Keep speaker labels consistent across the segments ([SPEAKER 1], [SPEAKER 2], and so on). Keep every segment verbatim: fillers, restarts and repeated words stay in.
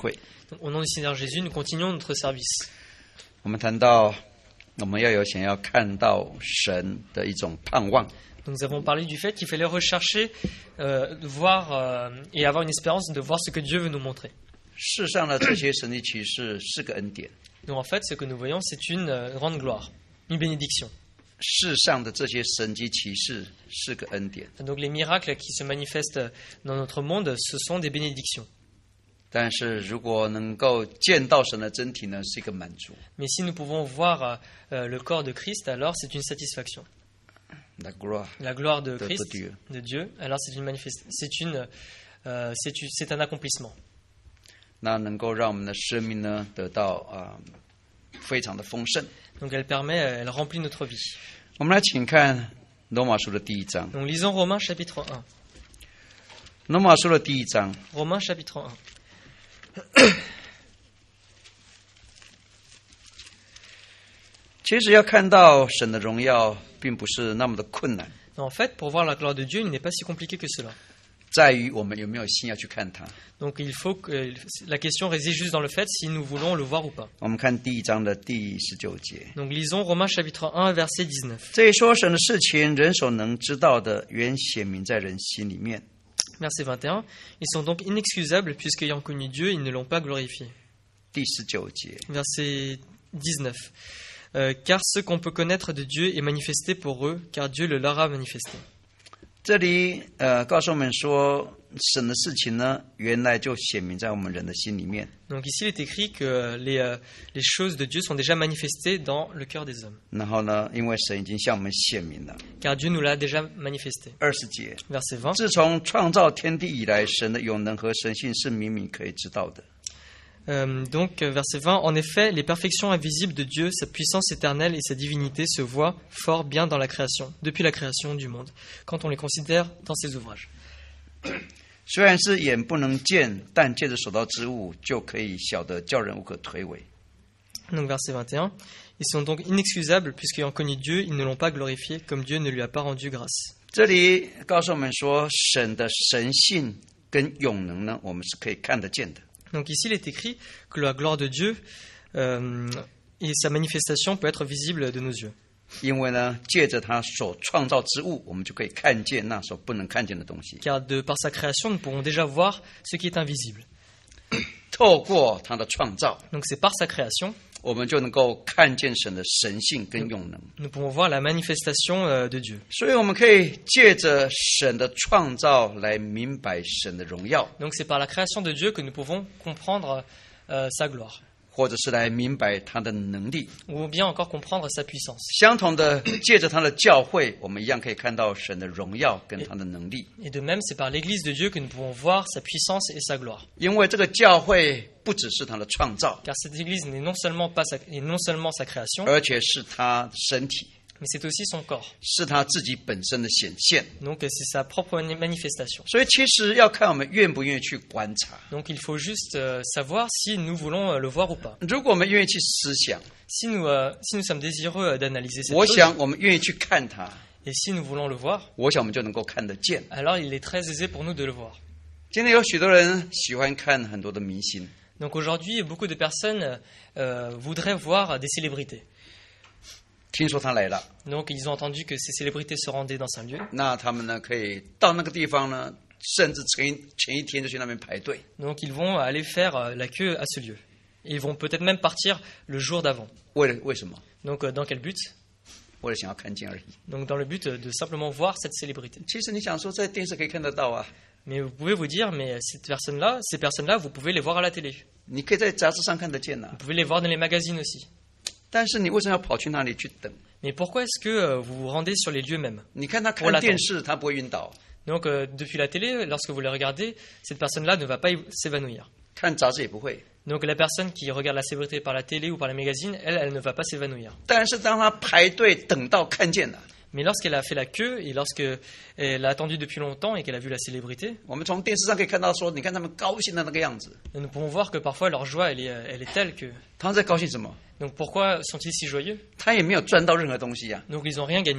[SPEAKER 1] 会。
[SPEAKER 2] Au nom du Seigneur Jésus, nous continuons notre service.
[SPEAKER 1] 我们谈到我们要有想要看到神的一种盼望。
[SPEAKER 2] Nous avons parlé du fait qu'il fallait rechercher, euh, voir euh, et avoir une espérance de voir ce que Dieu veut nous montrer.
[SPEAKER 1] 世上的这些神迹奇事是个恩典，
[SPEAKER 2] Donc en fait, ce que nous voyons, c'est une euh, grande gloire, une bénédiction.
[SPEAKER 1] 世上的这些神迹奇事是个恩典，
[SPEAKER 2] Donc les miracles qui se manifestent dans notre monde, ce sont des bénédictions.
[SPEAKER 1] 但是如果能够见到神的真体呢，是一个满足。
[SPEAKER 2] Mais si nous pouvons voir euh, le corps de Christ, alors c'est une satisfaction.
[SPEAKER 1] La gloire
[SPEAKER 2] La gloire de
[SPEAKER 1] de
[SPEAKER 2] Christ,
[SPEAKER 1] Dieu.
[SPEAKER 2] de Dieu, alors c'est une manifest- c'est une, euh, c'est une- c'est un accomplissement.
[SPEAKER 1] 那能够让我们的生命呢得到啊、非常的丰盛。
[SPEAKER 2] Donc elle permet, elle remplit notre vie.
[SPEAKER 1] 我们来请看罗马书的第一章。
[SPEAKER 2] Donc lisons Romains chapitre un.
[SPEAKER 1] 罗马书的第一章，
[SPEAKER 2] Romains chapitre un.
[SPEAKER 1] 其实要看到神的荣耀，并不是那么的困难，
[SPEAKER 2] En fait, pour voir la gloire de Dieu, il n'est pas si compliqué que cela.
[SPEAKER 1] 在于我们有没有心要去看它。
[SPEAKER 2] Donc il faut que la question réside juste dans le fait si nous voulons le voir ou pas.
[SPEAKER 1] 我们看第一章的第十九节，
[SPEAKER 2] Donc lisons Romains chapitre un verset dix-neuf.
[SPEAKER 1] 这一说神的事情，人所能知道的，原显明在人心里面。
[SPEAKER 2] Verset vingt et un. Ils sont donc inexcusables puisqu'ayant connu Dieu, ils ne l'ont pas glorifié.
[SPEAKER 1] 第十九节，
[SPEAKER 2] Verset dix-neuf. Euh, car ce qu'on peut connaître de Dieu est manifesté pour eux, car Dieu le leur a manifesté.
[SPEAKER 1] 这里呃告诉我们说，神的事情呢，原来就显明在我们人的心里面。
[SPEAKER 2] Donc ici, il est écrit que les, euh, les choses de Dieu sont déjà manifestées dans le cœur des hommes.
[SPEAKER 1] 然后呢，因为神已经向我们显明了。
[SPEAKER 2] Car Dieu nous l'a déjà manifesté.
[SPEAKER 1] 二十节，
[SPEAKER 2] Verset vingt.
[SPEAKER 1] 自从创造天地以来，神的永能和神性是明明可以知道的。
[SPEAKER 2] Euh, donc, euh, verset vingt. En effet, les perfections invisibles de Dieu, sa puissance éternelle et sa divinité se voient fort bien dans la création, depuis la création du monde, quand on les considère dans ses ouvrages.
[SPEAKER 1] 虽然是眼不能见，但借着所到之物，就可以晓得叫人无可推诿。
[SPEAKER 2] Donc, verset vingt et un. Ils sont donc inexcusables, puisqu'ayant connu Dieu, ils ne l'ont pas glorifié, comme Dieu ne lui a pas rendu grâce.
[SPEAKER 1] 这里告诉我们说，神的神性跟永能呢，我们是可以看得见的。
[SPEAKER 2] Donc ici, il est écrit que la gloire de Dieu euh, et sa manifestation peut être visible de nos yeux.
[SPEAKER 1] 因为呢，借着他所创造之物，我们就可以看见那所不能看见的东西。
[SPEAKER 2] Car de par sa création, nous pourrons déjà voir ce qui est invisible.
[SPEAKER 1] 透过他的创造，
[SPEAKER 2] Donc c'est par sa création,
[SPEAKER 1] 我们就能够看见神的神性跟永能。
[SPEAKER 2] nous pouvons voir la manifestation euh, de Dieu.
[SPEAKER 1] 所以我们可以借着神的创造来明白神的荣耀，
[SPEAKER 2] Donc c'est par la création de Dieu que nous pouvons comprendre euh, sa gloire,
[SPEAKER 1] 或者是来明白他的能力。
[SPEAKER 2] ou bien encore comprendre sa puissance.
[SPEAKER 1] 相同的，借着他的教会，我们一样可以看到神的荣耀跟他的能力。
[SPEAKER 2] Et de même, c'est par l'Église de Dieu que nous pouvons voir sa puissance et sa gloire.
[SPEAKER 1] 因为这个教会不只是他的创造，
[SPEAKER 2] Car cette Église n'est non seulement, pas sa, est non seulement sa création,
[SPEAKER 1] 而且是他身体，
[SPEAKER 2] mais c'est aussi son corps.
[SPEAKER 1] 是他自己本身的显现。
[SPEAKER 2] Donc c'est sa propre manifestation.
[SPEAKER 1] 所以其实要看我们愿不愿意去观察。
[SPEAKER 2] Donc il faut juste euh, savoir si nous voulons euh, le voir ou pas.
[SPEAKER 1] 如果我们愿意去思想，
[SPEAKER 2] Si nous, euh, si nous sommes désireux euh, d'analyser cette
[SPEAKER 1] 我
[SPEAKER 2] chose,
[SPEAKER 1] 想我们愿意去看它，
[SPEAKER 2] et si nous voulons le voir,
[SPEAKER 1] 我想我们就能够看得见。
[SPEAKER 2] alors il est très aisé pour nous de le voir.
[SPEAKER 1] 今天有许多人喜欢看很多的明星，
[SPEAKER 2] Donc aujourd'hui, beaucoup de personnes euh, voudraient voir des célébrités.
[SPEAKER 1] 听说他来了，
[SPEAKER 2] Donc ils ont entendu que ces célébrités se rendaient dans un lieu.
[SPEAKER 1] 那他们呢可以到那个地方呢，甚至前一前一天就去那边排队。
[SPEAKER 2] Donc ils vont aller faire euh, la queue à ce lieu. Et ils vont peut-être même partir le jour d'avant.
[SPEAKER 1] 为了为什么？
[SPEAKER 2] Donc euh, dans quel but?
[SPEAKER 1] 为了想要看见而已。
[SPEAKER 2] Donc dans le but euh, de simplement voir cette célébrité.
[SPEAKER 1] 其实你想说，在电视可以看得到啊，
[SPEAKER 2] Mais vous pouvez vous dire, mais cette personne-là, ces personnes-là, vous pouvez les voir à la télé.
[SPEAKER 1] 你可以在杂志上看得见呐、
[SPEAKER 2] Vous pouvez les voir dans les magazines aussi.
[SPEAKER 1] 但是你为什么要跑去那里去等？
[SPEAKER 2] Mais pourquoi est-ce que euh, vous vous rendez sur les lieux mêmes?
[SPEAKER 1] 你看他看
[SPEAKER 2] Pour
[SPEAKER 1] 电视，他不会晕倒；
[SPEAKER 2] Donc euh, depuis la télé, lorsque vous les regardez, cette personne-là ne va pas y- s'évanouir.
[SPEAKER 1] 看杂志也不会。
[SPEAKER 2] Donc la personne qui regarde la célébrité par la télé ou par les magazines, elle, elle ne va pas s'évanouir.
[SPEAKER 1] 但是当他排队等到看见了，
[SPEAKER 2] Mais lorsqu'elle a fait la queue et lorsqu'elle a attendu depuis longtemps et qu'elle a vu la célébrité,
[SPEAKER 1] 我们从电视上可以看到说，你看他们高兴的那个样子，
[SPEAKER 2] nous pouvons voir que parfois leur joie, elle est, elle est telle que...
[SPEAKER 1] 他们在高兴什么？
[SPEAKER 2] Donc pourquoi sont-ils si joyeux?
[SPEAKER 1] 他也没有赚到任何东西啊，
[SPEAKER 2] Donc ils n'ont rien gagné,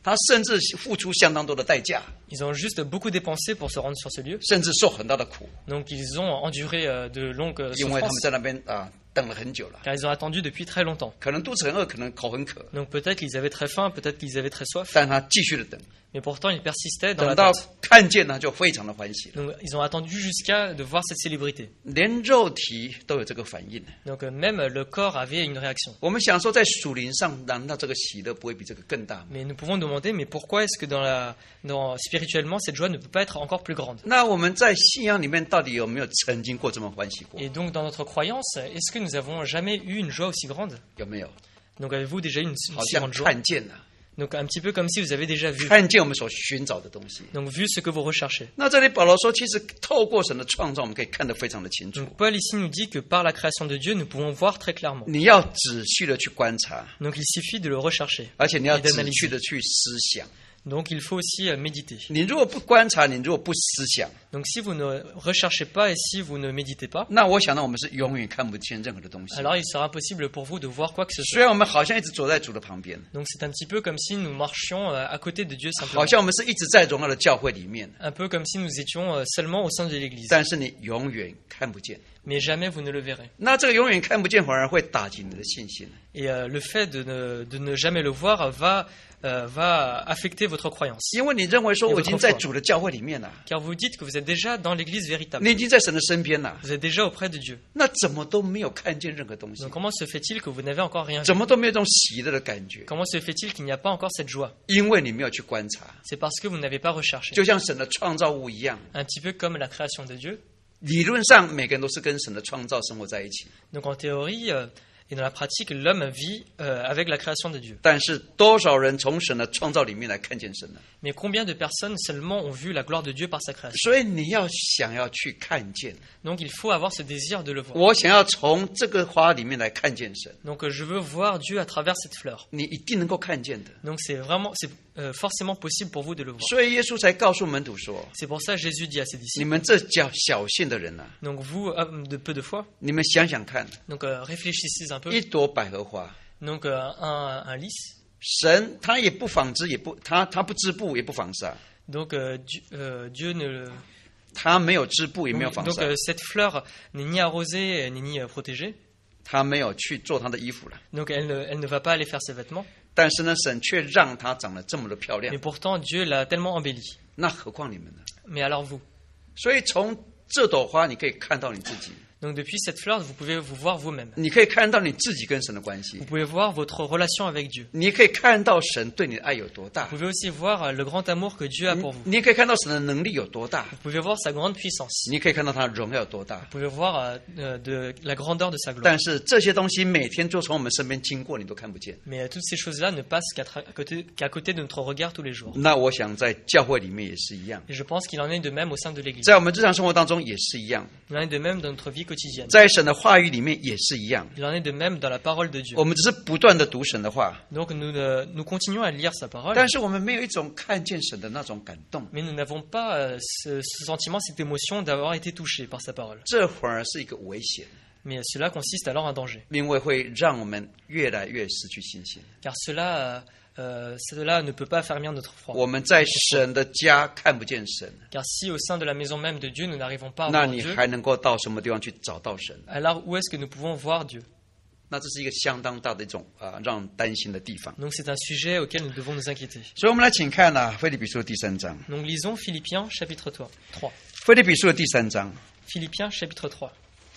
[SPEAKER 1] 他甚至付出相当多的代价，
[SPEAKER 2] Ils ont juste beaucoup dépensé pour se rendre sur ce lieu.
[SPEAKER 1] 甚至受很大的苦，
[SPEAKER 2] Donc ils ont enduré euh, de longues euh,
[SPEAKER 1] 因为他们
[SPEAKER 2] souffrances
[SPEAKER 1] 在那边啊等了很久了，
[SPEAKER 2] car ils ont attendu depuis très longtemps.
[SPEAKER 1] 可能肚子很饿，可能口很渴，
[SPEAKER 2] Donc peut-être qu'ils avaient très faim, peut-être qu'ils avaient très soif,
[SPEAKER 1] 但他继续的等，
[SPEAKER 2] mais pourtant ils persistaient dans
[SPEAKER 1] 等到
[SPEAKER 2] l'attente.
[SPEAKER 1] 看见他就非常的欢喜了，
[SPEAKER 2] Donc ils ont attendu jusqu'à de voir cette célébrité.
[SPEAKER 1] 连肉体都有这个反应。
[SPEAKER 2] Donc euh, même le corps avait une réaction.
[SPEAKER 1] 我们想说，在属灵上，难道这个喜乐不会比这个更大吗？
[SPEAKER 2] Mais nous pouvons demander, mais pourquoi est-ce que dans la, dans, spirituellement cette joie ne peut pas être encore plus grande?
[SPEAKER 1] 那我们在信仰里面到底有没有曾经过这么欢喜过？
[SPEAKER 2] Et donc dans notre croyance, est-ce que nous avons jamais eu une joie aussi grande?
[SPEAKER 1] 有没有？
[SPEAKER 2] Donc avez-vous déjà eu une, une
[SPEAKER 1] 好
[SPEAKER 2] si
[SPEAKER 1] 像
[SPEAKER 2] grande joie?
[SPEAKER 1] 看见了，
[SPEAKER 2] Donc un petit peu comme si vous avez déjà vu.
[SPEAKER 1] 看见我们所寻找的东西。
[SPEAKER 2] Donc vu ce que vous recherchez.
[SPEAKER 1] 那这里保罗说，其实透过神的创造，我们可以看得非常的清楚。
[SPEAKER 2] Donc Paul ici nous dit que par la création de Dieu, nous pouvons voir très clairement.
[SPEAKER 1] 你要仔细的去观察，
[SPEAKER 2] Donc il suffit de le rechercher.
[SPEAKER 1] 而且你要仔细的去思想。
[SPEAKER 2] Donc il faut aussi euh, méditer.
[SPEAKER 1] 你如果不观察，你如果不思想，
[SPEAKER 2] Donc si vous ne recherchez pas et si vous ne méditez pas,
[SPEAKER 1] 那我想呢，我们是永远看不见任何的东西。
[SPEAKER 2] alors il sera impossible pour vous de voir quoi que ce
[SPEAKER 1] 虽
[SPEAKER 2] soit.
[SPEAKER 1] 然我们好像一直走在主的旁边，
[SPEAKER 2] Donc c'est un petit peu comme si nous marchions euh, à côté de Dieu
[SPEAKER 1] 好
[SPEAKER 2] simplement.
[SPEAKER 1] 像我们是一直在荣耀的教会里面，
[SPEAKER 2] Un peu comme si nous étions euh, seulement au sein de l'Église.
[SPEAKER 1] 但是你永远看不见。
[SPEAKER 2] Mais jamais vous ne le verrez.
[SPEAKER 1] 那这个永远看不见，反而会打击你的信心。
[SPEAKER 2] Et euh, le fait de ne, de ne jamais le voir va, euh, va affecter votre croyance.
[SPEAKER 1] 因为你认为说我已经在主的教会里面了，
[SPEAKER 2] Car vous dites que vous êtes déjà dans l'Église véritable.
[SPEAKER 1] 你已经在神的身边了，
[SPEAKER 2] Vous êtes déjà auprès de Dieu.
[SPEAKER 1] 那怎么都没有看见任何东西？
[SPEAKER 2] Donc comment se fait-il que vous n'avez encore rien vu?
[SPEAKER 1] 怎么都没有这种喜乐的感觉？
[SPEAKER 2] Comment se fait-il qu'il n'y a pas encore cette joie?
[SPEAKER 1] 因为你没有去观察，
[SPEAKER 2] C'est parce que vous n'avez pas recherché.
[SPEAKER 1] 就像神的创造物一样，
[SPEAKER 2] Un petit peu comme la création de Dieu.
[SPEAKER 1] 理论上每个人都是跟神的创造生活在一起，
[SPEAKER 2] Donc en théorie euh, et dans la pratique, l'homme vit euh, avec la création de Dieu.
[SPEAKER 1] 但是多少人从神的创造里面来看见神呢？
[SPEAKER 2] Mais combien de personnes seulement ont vu la gloire de Dieu par sa création?
[SPEAKER 1] 所以你要想要去看见，
[SPEAKER 2] Donc il faut avoir ce désir de le voir.
[SPEAKER 1] 我想要从这个花里面来看见神，
[SPEAKER 2] Donc euh, je veux voir Dieu à travers cette fleur.
[SPEAKER 1] 你一定能够看见的。
[SPEAKER 2] Donc c'est vraiment, c'est euh, forcément possible pour vous de le voir.
[SPEAKER 1] 所以耶稣才告诉门徒说
[SPEAKER 2] C'est pour ça que Jésus dit à ses：“
[SPEAKER 1] 你
[SPEAKER 2] disciples,
[SPEAKER 1] 们这叫小信的人啊，
[SPEAKER 2] donc vous, hommes de peu de foi,
[SPEAKER 1] 你们想想看，
[SPEAKER 2] donc euh, réfléchissez un peu.
[SPEAKER 1] 一朵百合花，
[SPEAKER 2] Donc euh, un, un lys,
[SPEAKER 1] 神他也不纺织，也不他他不织布，也不纺纱，
[SPEAKER 2] donc euh, Dieu, euh, Dieu ne le...
[SPEAKER 1] 他没有织布，也没有
[SPEAKER 2] Donc,
[SPEAKER 1] 纺
[SPEAKER 2] donc,
[SPEAKER 1] 纱，
[SPEAKER 2] euh, cette fleur n'est ni arrosée ni, ni euh, protégée.
[SPEAKER 1] 他没有去做他的衣服了。
[SPEAKER 2] Donc elle ne, elle ne va pas aller faire ses vêtements.
[SPEAKER 1] 但是呢，神却让它长得这么的漂亮
[SPEAKER 2] Mais，pourtant Dieu l'a tellement embellie.
[SPEAKER 1] 那何况你们呢？
[SPEAKER 2] Mais alors vous?
[SPEAKER 1] 所以从这朵花，你可以看到你自己，
[SPEAKER 2] Donc depuis cette fleur, vous pouvez vous voir vous-même.
[SPEAKER 1] 你可以看到你自己跟神的关系
[SPEAKER 2] Vous，pouvez voir votre relation avec Dieu.
[SPEAKER 1] 你可以看到神对你的爱有多大
[SPEAKER 2] Vous，pouvez aussi voir euh, le grand amour que Dieu a
[SPEAKER 1] 你
[SPEAKER 2] pour vous.
[SPEAKER 1] 你也可以看到神的能力有多大，
[SPEAKER 2] Vous pouvez voir sa grande puissance.
[SPEAKER 1] 你也可以看到他的荣耀有多大。
[SPEAKER 2] Vous pouvez voir euh, euh, de la grandeur de sa gloire.
[SPEAKER 1] 但是这些东西每天就从我们身边经过，你都看不见。
[SPEAKER 2] Mais euh, toutes ces choses-là ne passent qu'à, tra- à côté, qu'à côté de notre regard tous les jours.
[SPEAKER 1] 那我想在教会里面也是一样，
[SPEAKER 2] Et je pense qu'il en est de même au sein de l'Église.
[SPEAKER 1] 在我们日常生活当中也是一样，
[SPEAKER 2] Il en est de même dans notre vie quotidienne.
[SPEAKER 1] 在神的话语里面也是一样。
[SPEAKER 2] Il en est de même dans la parole de Dieu.
[SPEAKER 1] 我们只是不断的读神的话，
[SPEAKER 2] Donc nous, euh, nous continuons à lire sa parole,
[SPEAKER 1] 但是我们没有一种看见神的那种感动，
[SPEAKER 2] mais nous n'avons pas euh, ce, ce sentiment, cette émotion d'avoir été touchés par sa parole.
[SPEAKER 1] 这反而是一个危险，
[SPEAKER 2] Mais cela consiste alors en danger.
[SPEAKER 1] 因为会让我们越来越失去信心。
[SPEAKER 2] Car cela, euh, cela ne peut pas affermir notre foi.
[SPEAKER 1] 我们在神的家看不见神，
[SPEAKER 2] Car si au sein de la maison même de Dieu, nous n'arrivons pas à
[SPEAKER 1] 那
[SPEAKER 2] voir
[SPEAKER 1] 你
[SPEAKER 2] Dieu,
[SPEAKER 1] 还能够到什么地方去找到神？
[SPEAKER 2] alors où est-ce que nous pouvons voir Dieu?
[SPEAKER 1] 那这是一个相当大的一种啊、让人担心的地方。
[SPEAKER 2] Donc c'est un sujet auquel nous devons nous inquiéter.
[SPEAKER 1] 所以，我们来请看啊，腓立比书第三章，
[SPEAKER 2] Donc lisons Philippiens chapitre trois.
[SPEAKER 1] 腓立比书的第三章，
[SPEAKER 2] Philippiens chapitre trois.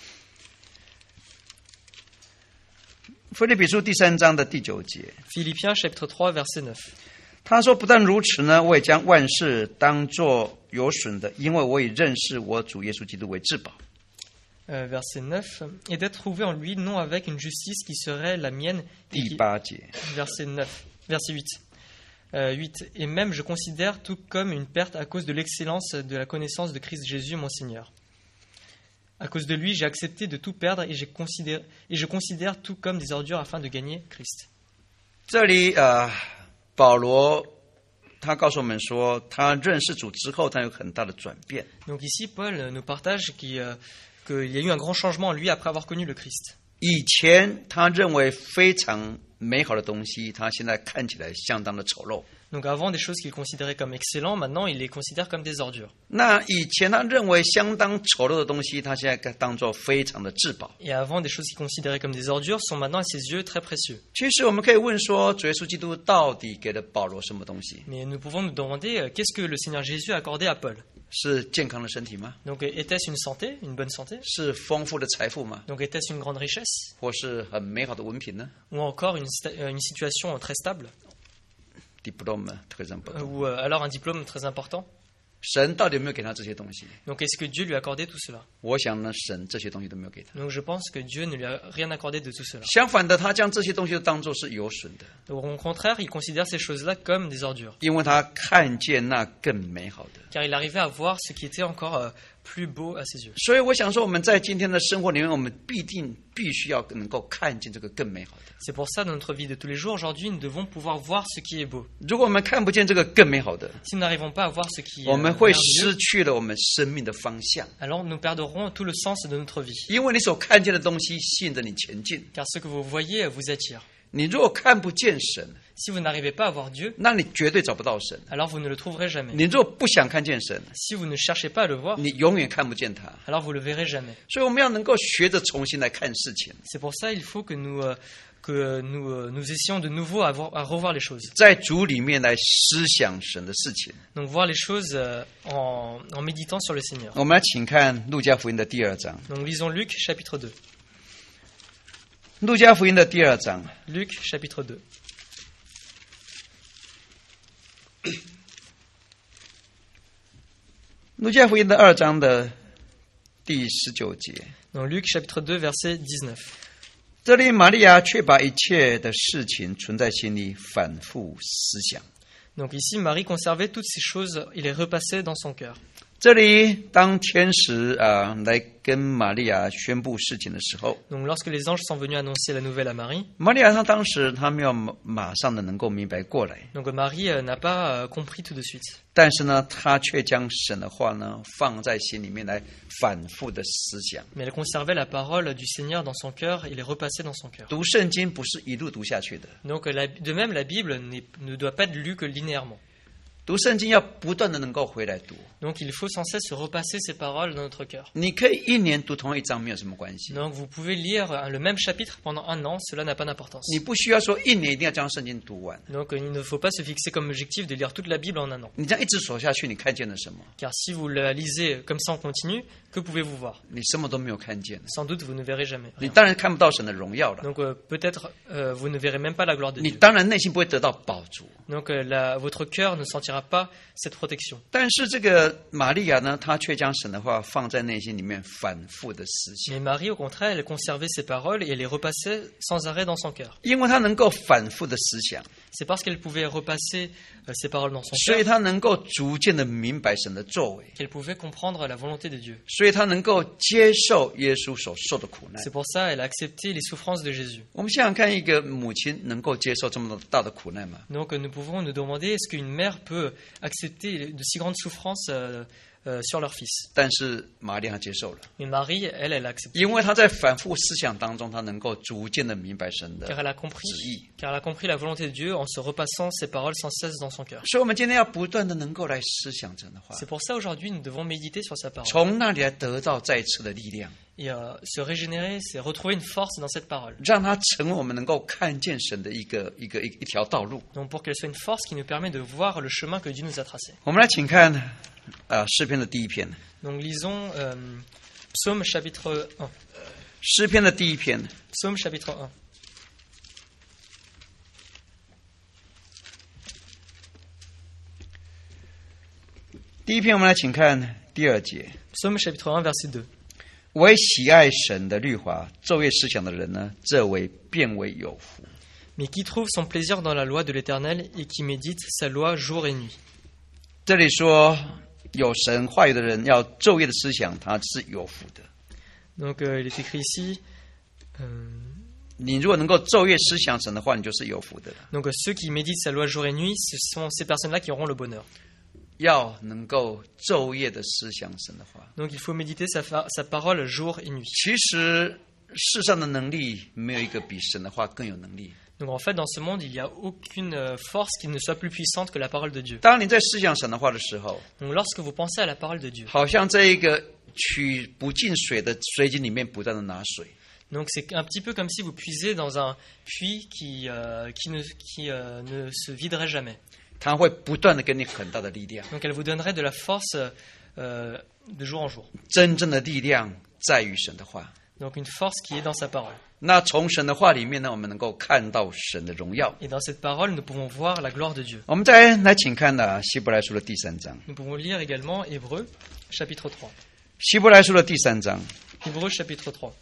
[SPEAKER 1] 腓立比书第三章的第九节，
[SPEAKER 2] Philippiens chapitre trois verset neuf.
[SPEAKER 1] 他说：“不但如此呢，我也将万事当作有损的，因为我以认识我主耶稣基督为至宝。”
[SPEAKER 2] Euh, verset neuf. Et d'être trouvé en lui, non avec une justice qui serait la mienne. et
[SPEAKER 1] 第
[SPEAKER 2] qui-
[SPEAKER 1] 八节，
[SPEAKER 2] Verset neuf. Verset huit. Euh, huit. Et même je considère tout comme une perte à cause de l'excellence de la connaissance de Christ Jésus, mon Seigneur. À cause de lui, j'ai accepté de tout perdre et, j'ai considéré, et je considère tout comme des ordures afin de gagner Christ.
[SPEAKER 1] 这里啊、呃保罗他告诉我们说，他认识主之后，他有很大的转变。
[SPEAKER 2] Donc ici, Paul euh, nous partage qu'il, euh, qu'il y a eu un grand changement en lui après avoir connu le Christ.
[SPEAKER 1] 以前他认为非常美好的东西，他现在看起来相当的丑陋。
[SPEAKER 2] Donc avant des choses qu'il considérait comme excellentes, maintenant il les considère comme des ordures.
[SPEAKER 1] 那以前他认为相当丑陋的东西，他现在当作非常的至宝。
[SPEAKER 2] Et avant des choses qu'il considérait comme des ordures sont maintenant à ses yeux très précieux.
[SPEAKER 1] 其实我们可以问说，主耶稣基督到底给了保罗什么东西？
[SPEAKER 2] Mais nous pouvons nous demander euh, qu'est-ce que le Seigneur Jésus a accordé à Paul.
[SPEAKER 1] 是健康的身体吗？
[SPEAKER 2] Donc était-ce une santé, une bonne santé?
[SPEAKER 1] 是丰富的财富吗？
[SPEAKER 2] Donc était-ce une grande richesse?
[SPEAKER 1] 或是很美好的文凭呢
[SPEAKER 2] Ou encore une, sta- euh, une situation très stable?
[SPEAKER 1] ？Diplôme très important。
[SPEAKER 2] Ou euh, alors un diplôme très important?
[SPEAKER 1] 神到底有没有给他这些东西？
[SPEAKER 2] Donc est-ce que Dieu lui a accordé tout cela?
[SPEAKER 1] 我想呢，神这些东西都没有给他。
[SPEAKER 2] Donc je pense que Dieu ne lui a rien accordé de tout cela.
[SPEAKER 1] 相反的，他将这些东西都当作是有损的，
[SPEAKER 2] Donc, au contraire, il considère ces choses-là comme des ordures.
[SPEAKER 1] 因为他看见那更美好的。
[SPEAKER 2] Car il arrivait à voir ce qui était encore euh, plus beau à ses yeux.
[SPEAKER 1] 所以我想说，我们在今天的生活里面，我们必定必须要能够看见这个更美好的。
[SPEAKER 2] C'est pour ça, dans notre vie de tous les jours, aujourd'hui, nous devons pouvoir voir ce qui est beau.
[SPEAKER 1] 如果我们看不见这个更美好的，
[SPEAKER 2] Si nous n'arrivons pas à voir ce qui est
[SPEAKER 1] 我们会
[SPEAKER 2] merveilleux,
[SPEAKER 1] 失去了我们生命的方向，
[SPEAKER 2] alors nous perdrons tout le sens de notre vie.
[SPEAKER 1] 因为你所看见的东西吸引着你前进。
[SPEAKER 2] Car ce que vous voyez vous attire.
[SPEAKER 1] 你如果看不见神，
[SPEAKER 2] Si vous n'arrivez pas à voir Dieu,
[SPEAKER 1] 那你绝对找不到神。
[SPEAKER 2] alors vous ne le trouverez jamais.
[SPEAKER 1] 你如果不想看见神，
[SPEAKER 2] Si vous ne cherchez pas à le voir,
[SPEAKER 1] 你永远看不见他。
[SPEAKER 2] alors vous le verrez jamais.
[SPEAKER 1] 所以我们要能够学着重新来看事情，
[SPEAKER 2] C'est pour ça qu'il faut que nous, euh, que nous, euh, nous essayons de nouveau à, voir- à revoir les choses.
[SPEAKER 1] 在主里面来思想神的事情。
[SPEAKER 2] Donc voir les choses euh, en, en méditant sur le Seigneur.
[SPEAKER 1] 我们来请看路加福音的第二章。
[SPEAKER 2] Donc lisons Luc chapitre deux.
[SPEAKER 1] 路加福音的第二章，
[SPEAKER 2] Luc chapitre deux.
[SPEAKER 1] 路加福音的二章的第十九节。
[SPEAKER 2] Donc Luc chapitre deux verset dix-neuf.
[SPEAKER 1] 这里玛利亚却把一切的事情存在心里，反复思想。
[SPEAKER 2] Donc ici Marie conservait toutes ces choses et les repassait dans son cœur.
[SPEAKER 1] 这里当天使啊来跟玛利亚宣布事情的时候，
[SPEAKER 2] Donc lorsque les anges sont venus annoncer la nouvelle à Marie,
[SPEAKER 1] 玛利亚她当时她没有马上的能够明白过来，
[SPEAKER 2] donc Marie euh, n'a pas euh, compris tout de suite.
[SPEAKER 1] 但是呢，她却将神的话呢放在心里面来反复的思想。
[SPEAKER 2] Mais elle conservait la parole du Seigneur dans son cœur et les repassait dans son cœur.
[SPEAKER 1] 读圣经不是一路读下去的，
[SPEAKER 2] Donc la- de même, la Bible n'est- ne doit pas être lue que linéairement.
[SPEAKER 1] 读圣经要不断的能够回来读。
[SPEAKER 2] Donc il faut sans cesse repasser ces paroles dans notre cœur.
[SPEAKER 1] 你可以一年读同一章没有什么关系，
[SPEAKER 2] Donc vous pouvez lire euh, le même chapitre pendant un an, cela n'a pas d'importance.
[SPEAKER 1] 你不需要说一年一定要将圣经读完。
[SPEAKER 2] Donc euh, il ne faut pas se fixer comme objectif de lire toute la Bible en un an.
[SPEAKER 1] 你这样一直走下去，你看见了什么？
[SPEAKER 2] Car si vous la lisez comme ça en continu, que pouvez-vous voir?
[SPEAKER 1] 你什么都没有看见，
[SPEAKER 2] Sans doute vous ne verrez jamais
[SPEAKER 1] 你
[SPEAKER 2] rien.
[SPEAKER 1] 当然看不到神的荣耀了，
[SPEAKER 2] Donc euh, peut-être euh, vous ne verrez même pas la gloire de
[SPEAKER 1] 你
[SPEAKER 2] Dieu.
[SPEAKER 1] 当然内心不会得到饱足。
[SPEAKER 2] Donc euh, la- votre cœur ne sentira pas cette protection.
[SPEAKER 1] 但是这个玛利亚呢，她却将神的话放在内心里面反复的思想，
[SPEAKER 2] Mais Marie, au contraire, elle conservait ses paroles et elle les repassait sans arrêt dans son cœur.
[SPEAKER 1] 因为她能够反复的思想，
[SPEAKER 2] C'est parce qu'elle pouvait repasser euh, ses paroles dans son
[SPEAKER 1] 所以
[SPEAKER 2] cœur
[SPEAKER 1] 她能够逐渐的明白神的作为，
[SPEAKER 2] qu'elle pouvait comprendre la volonté de Dieu.
[SPEAKER 1] 所以她能够接受耶稣所受的苦难。
[SPEAKER 2] C'est pour ça qu'elle a accepté les souffrances de Jésus.
[SPEAKER 1] 我们想想看，一个母亲能够接受这么大的苦难吗？
[SPEAKER 2] Donc euh, nous pouvons nous demander est-ce qu'une mère peut accepter de si grandes souffrances euh, euh, sur leur fils.
[SPEAKER 1] 但是玛利亚接受了，
[SPEAKER 2] Mais Marie, elle, elle a accepté.
[SPEAKER 1] 因为她在反复思想当中，她能够逐渐的明白神的
[SPEAKER 2] Car elle a compris,
[SPEAKER 1] 旨意。
[SPEAKER 2] car elle a compris la volonté de Dieu en se repassant ses paroles sans cesse dans son cœur.
[SPEAKER 1] 所以，我们今天要不断的能够来思想神的话，
[SPEAKER 2] C'est pour ça aujourd'hui nous devons méditer sur sa parole
[SPEAKER 1] 从那里来得到再次的力量，
[SPEAKER 2] et euh, se régénérer, c'est retrouver une force dans cette parole.
[SPEAKER 1] 让它成为我们能够看见神的一个一个一一条道路。
[SPEAKER 2] Donc pour qu'elle soit une force qui nous permet de voir le chemin que Dieu nous a tracé.
[SPEAKER 1] 我们来请看啊诗篇的第一篇，
[SPEAKER 2] Donc lisons euh, Psaume chapitre un.
[SPEAKER 1] 诗篇的第一篇，
[SPEAKER 2] Psaume chapitre un.
[SPEAKER 1] 第一篇我们来请看第二节。
[SPEAKER 2] Psaume chapitre un, verset deux.
[SPEAKER 1] 为喜爱神的律法，昼夜思想的人呢，这为变为有福。
[SPEAKER 2] Mais qui trouve son plaisir dans la loi de l'Éternel et qui médite sa loi jour et nuit.
[SPEAKER 1] 这里说有神话语的人要昼夜的思想，他是有福的。
[SPEAKER 2] Donc euh, il est écrit ici. euh,
[SPEAKER 1] 你如果能够昼夜思想神的话，你就是有福的了。
[SPEAKER 2] donc euh, ceux qui méditent sa loi jour et nuit, ce sont ces personnes-là qui auront le bonheur.
[SPEAKER 1] 要能够昼夜的思想神的话。
[SPEAKER 2] Donc il faut méditer sa, fa- sa parole jour et nuit.
[SPEAKER 1] 其实世上的能力没有一个比神的话更有能力。
[SPEAKER 2] Donc en fait, dans ce monde, il n'y a aucune euh, force qui ne soit plus puissante que la parole de Dieu.
[SPEAKER 1] 当你在思想神的话的时候，
[SPEAKER 2] Donc lorsque vous pensez à la parole de Dieu,
[SPEAKER 1] 好像这一个取不进水的水井里面不断的拿水，
[SPEAKER 2] donc c'est un petit peu comme si vous puisez dans un puits qui, euh, qui, ne, qui euh, ne se viderait jamais.
[SPEAKER 1] 它会不断的给你很大的力量。
[SPEAKER 2] Donc elle vous donnerait de la force euh, de jour en jour.
[SPEAKER 1] 真正的力量在于神的话。
[SPEAKER 2] Donc une force qui est dans sa parole.
[SPEAKER 1] 那从神的话里面呢，我们能够看到神的荣耀。
[SPEAKER 2] Et dans cette parole, nous pouvons voir la gloire de Dieu.
[SPEAKER 1] 我们再来请看呢，希伯来书的第三章。
[SPEAKER 2] Nous pouvons lire également Hébreux, chapitre trois.
[SPEAKER 1] 希伯来书的第三章，
[SPEAKER 2] Hébreux, chapitre trois.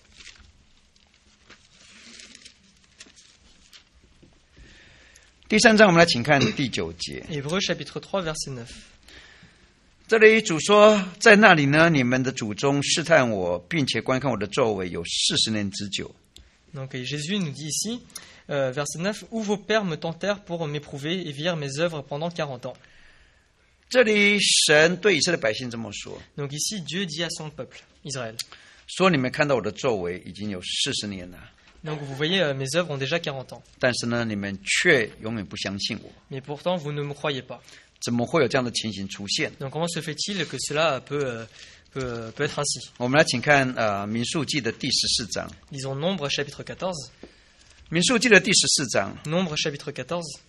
[SPEAKER 1] 第三章我们来请看第九节。
[SPEAKER 2] Hébreux, chapitre trois, verset neuf.
[SPEAKER 1] 这里主说，在那里呢，你们的祖宗试探我，并且观看我的作为，有四十年之久。
[SPEAKER 2] Donc et Jésus nous dit ici, euh, verset neuf, « Où vos pères me tentèrent pour m'éprouver et virent mes œuvres pendant quarante ans. »
[SPEAKER 1] 这里神对以色列百姓这么说，
[SPEAKER 2] Donc ici, Dieu dit à son peuple, Israël.
[SPEAKER 1] 说你们看到我的作为已经有四十年了，
[SPEAKER 2] Donc vous voyez, euh, mes œuvres ont déjà quarante ans.
[SPEAKER 1] 但是呢，你们却永远不相信我，
[SPEAKER 2] Mais pourtant, vous ne me croyez pas.
[SPEAKER 1] 怎么会有这样的情形出现？
[SPEAKER 2] Donc comment se fait-il que cela peut, euh, peut, peut être ainsi?
[SPEAKER 1] 我们来请看呃民数记的第十四章，
[SPEAKER 2] Lisons Nombre, chapitre quatorze.
[SPEAKER 1] 民数记的第十四章，
[SPEAKER 2] Nombre, chapitre quatorze.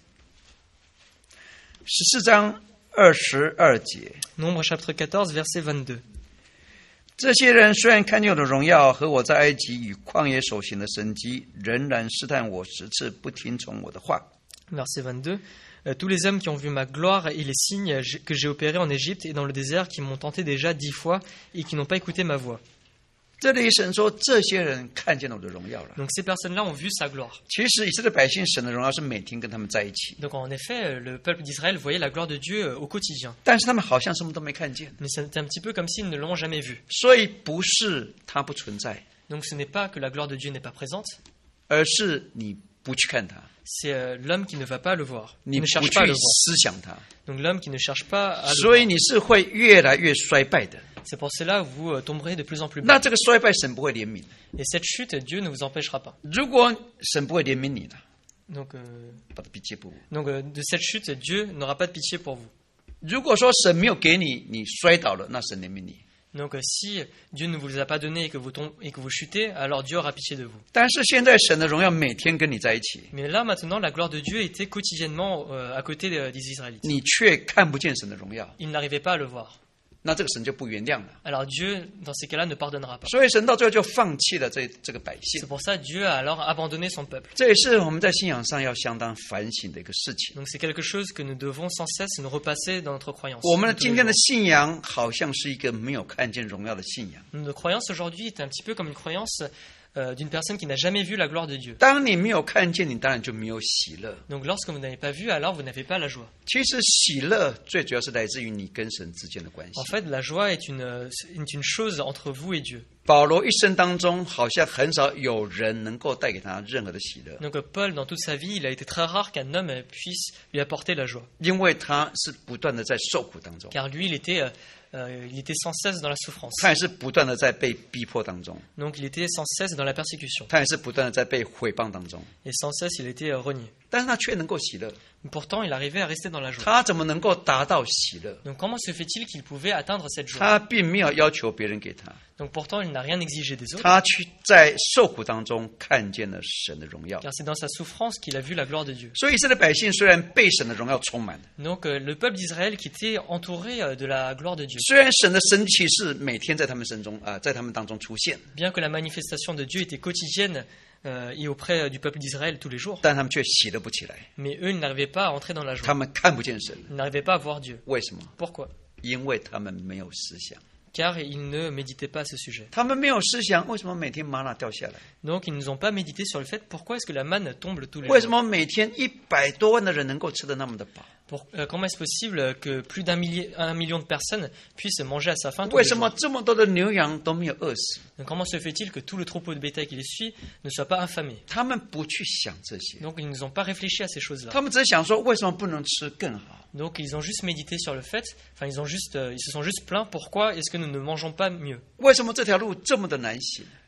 [SPEAKER 1] 十四章二十二节。
[SPEAKER 2] Nombre, chapitre quatorze, verset vingt-deux.
[SPEAKER 1] 这些人虽然看见我的荣耀和我在埃及与旷野所行的神迹，仍然试探我十次，不听从我的话。
[SPEAKER 2] Verset vingt-deux. Euh, Tous les hommes qui ont vu ma gloire et les signes j'ai- que j'ai opérés en Égypte et dans le désert, qui m'ont tenté déjà dix fois et qui n'ont pas écouté ma voix.
[SPEAKER 1] 这里神说，这些人看见了我的荣耀了。
[SPEAKER 2] Donc ces personnes-là ont vu sa gloire.
[SPEAKER 1] 其实以色列百姓神的荣耀是每天跟他们在一起，
[SPEAKER 2] Donc en effet, euh, le peuple d'Israël voyait la gloire de Dieu euh, au quotidien.
[SPEAKER 1] 但是他们好像什么都没看见，
[SPEAKER 2] Mais c'est un petit peu comme s'ils ne l'ont jamais vu.
[SPEAKER 1] 所以不是它不存在，
[SPEAKER 2] Donc ce n'est pas que la gloire de Dieu n'est pas présente,
[SPEAKER 1] 而是你不去看它，
[SPEAKER 2] c'est euh, l'homme qui ne va pas le voir,
[SPEAKER 1] 你
[SPEAKER 2] qui
[SPEAKER 1] 不
[SPEAKER 2] ne cherche
[SPEAKER 1] 去
[SPEAKER 2] pas à le voir.
[SPEAKER 1] 思想它，
[SPEAKER 2] Donc l'homme qui ne cherche pas à le
[SPEAKER 1] 所以
[SPEAKER 2] voir.
[SPEAKER 1] 你是会越来越衰败的。
[SPEAKER 2] C'est pour cela que vous euh, tomberez de plus en plus
[SPEAKER 1] 那
[SPEAKER 2] bas.
[SPEAKER 1] 这个衰败神不会怜悯，
[SPEAKER 2] Et cette chute, Dieu ne vous empêchera pas.
[SPEAKER 1] 如果神不会怜悯你了，
[SPEAKER 2] Donc, euh,
[SPEAKER 1] 把它比接不。
[SPEAKER 2] donc euh, de cette chute, Dieu n'aura pas de pitié pour vous.
[SPEAKER 1] 如果说神没有给你，你摔倒了，那神怜悯你。
[SPEAKER 2] Donc euh, si Dieu ne vous les a pas donnés et que vous tombez, et que vous chutez, alors Dieu aura pitié de vous.
[SPEAKER 1] 但是现在神的荣耀每天跟你在一起，
[SPEAKER 2] Mais là maintenant, la gloire de Dieu était quotidiennement euh, à côté des, des Israélites.
[SPEAKER 1] 你却看不见神的荣耀，
[SPEAKER 2] Ils n'arrivaient pas à le voir.
[SPEAKER 1] 那这个神就不原谅了。
[SPEAKER 2] Alors Dieu, dans ces cas-là, ne pardonnera pas.
[SPEAKER 1] 所以神到最后就放弃了这这个百姓
[SPEAKER 2] C'est。pour ça que Dieu a alors abandonné son peuple.
[SPEAKER 1] 这也是我们在信仰上要相当反省的一个事情。
[SPEAKER 2] Donc c'est quelque chose que nous devons sans cesse nous repasser dans notre croyance.
[SPEAKER 1] 我们的
[SPEAKER 2] de tous
[SPEAKER 1] 今
[SPEAKER 2] les
[SPEAKER 1] 天的
[SPEAKER 2] jours.
[SPEAKER 1] 信仰好像是一个没有看见荣耀的信仰。
[SPEAKER 2] Notre croyance aujourd'hui est un petit peu comme une croyance euh, d'une personne qui n'a jamais vu la gloire de Dieu.
[SPEAKER 1] 当你没有看见，你当然就没有喜乐。
[SPEAKER 2] Donc lorsque vous n'avez pas vu, alors vous n'avez pas la joie.
[SPEAKER 1] 其实喜乐最主要是来自于你跟神之间的关系
[SPEAKER 2] En。fait, la joie est une, euh, est une chose entre vous et Dieu.
[SPEAKER 1] 保罗一生当中，好像很少有人能够带给他任何的喜乐，
[SPEAKER 2] Donc euh, Paul, dans toute sa vie, il a été très rare qu'un homme euh, puisse lui apporter la joie.
[SPEAKER 1] 因为他是不断的在受苦当中，
[SPEAKER 2] Car lui, il était, euh, euh, il était sans cesse dans la souffrance.
[SPEAKER 1] 他也是不断的在被逼迫当中，
[SPEAKER 2] Donc il était sans cesse dans la persécution.
[SPEAKER 1] 他也是不断的在被毁谤当中，
[SPEAKER 2] Et sans cesse, il était euh, renié.
[SPEAKER 1] 但是他却能够喜乐。
[SPEAKER 2] Mais pourtant, il arrivait à rester dans la joie.
[SPEAKER 1] 他怎么能够达到喜乐？
[SPEAKER 2] Donc comment se fait-il qu'il pouvait atteindre cette joie?
[SPEAKER 1] 他并没有要求别人给他，
[SPEAKER 2] Donc pourtant, il n'a rien exigé des autres.
[SPEAKER 1] 他去在受苦当中看见了神的荣耀。
[SPEAKER 2] Car c'est dans sa souffrance qu'il a vu la gloire de Dieu.
[SPEAKER 1] 所以以色列百姓虽然被神的荣耀充满，
[SPEAKER 2] Donc euh, le peuple d'Israël qui était entouré euh, de la gloire de Dieu.
[SPEAKER 1] 虽然神的神奇是每天在他们身中啊、呃在他们当中出现，
[SPEAKER 2] Bien que la manifestation de Dieu était quotidienne euh, et auprès euh, du peuple d'Israël tous les jours,
[SPEAKER 1] 但他们却喜乐不起来，
[SPEAKER 2] mais eux, ils n'arrivaient pas à entrer dans la
[SPEAKER 1] 他
[SPEAKER 2] joie.
[SPEAKER 1] 们看不见神。
[SPEAKER 2] Ils n'arrivaient pas à voir Dieu.
[SPEAKER 1] 为什么？
[SPEAKER 2] Pourquoi?
[SPEAKER 1] 因为他们没有思想。
[SPEAKER 2] Car ils ne méditaient pas à ce sujet.
[SPEAKER 1] 他们没有思想，为什么每天玛瑙掉下来？
[SPEAKER 2] Donc ils ne nous ont pas médité sur le fait pourquoi est-ce que la manne tombe tous les
[SPEAKER 1] 为什
[SPEAKER 2] jours.
[SPEAKER 1] 么每天一百多万的人能够吃得那么的饱？
[SPEAKER 2] Pour- euh, comment est-ce possible que plus d'un millier, un million de personnes puissent manger à sa faim tous
[SPEAKER 1] 为
[SPEAKER 2] les
[SPEAKER 1] 什么
[SPEAKER 2] jours?
[SPEAKER 1] 这么多的牛羊都没有饿死？
[SPEAKER 2] Donc comment se fait-il que tout le troupeau de bétail qui les suit ne soit pas affamé?
[SPEAKER 1] 他们不去想这些，
[SPEAKER 2] Donc ils ne nous ont pas réfléchi à ces choses-là.
[SPEAKER 1] 他们只是想说，为什么不能吃更好？
[SPEAKER 2] Donc ils ont juste médité sur le fait, enfin ils ont juste, euh, ils se sont juste plaints pourquoi est-ce que nous ne mangeons pas mieux?
[SPEAKER 1] 为什么这条路这么的难行？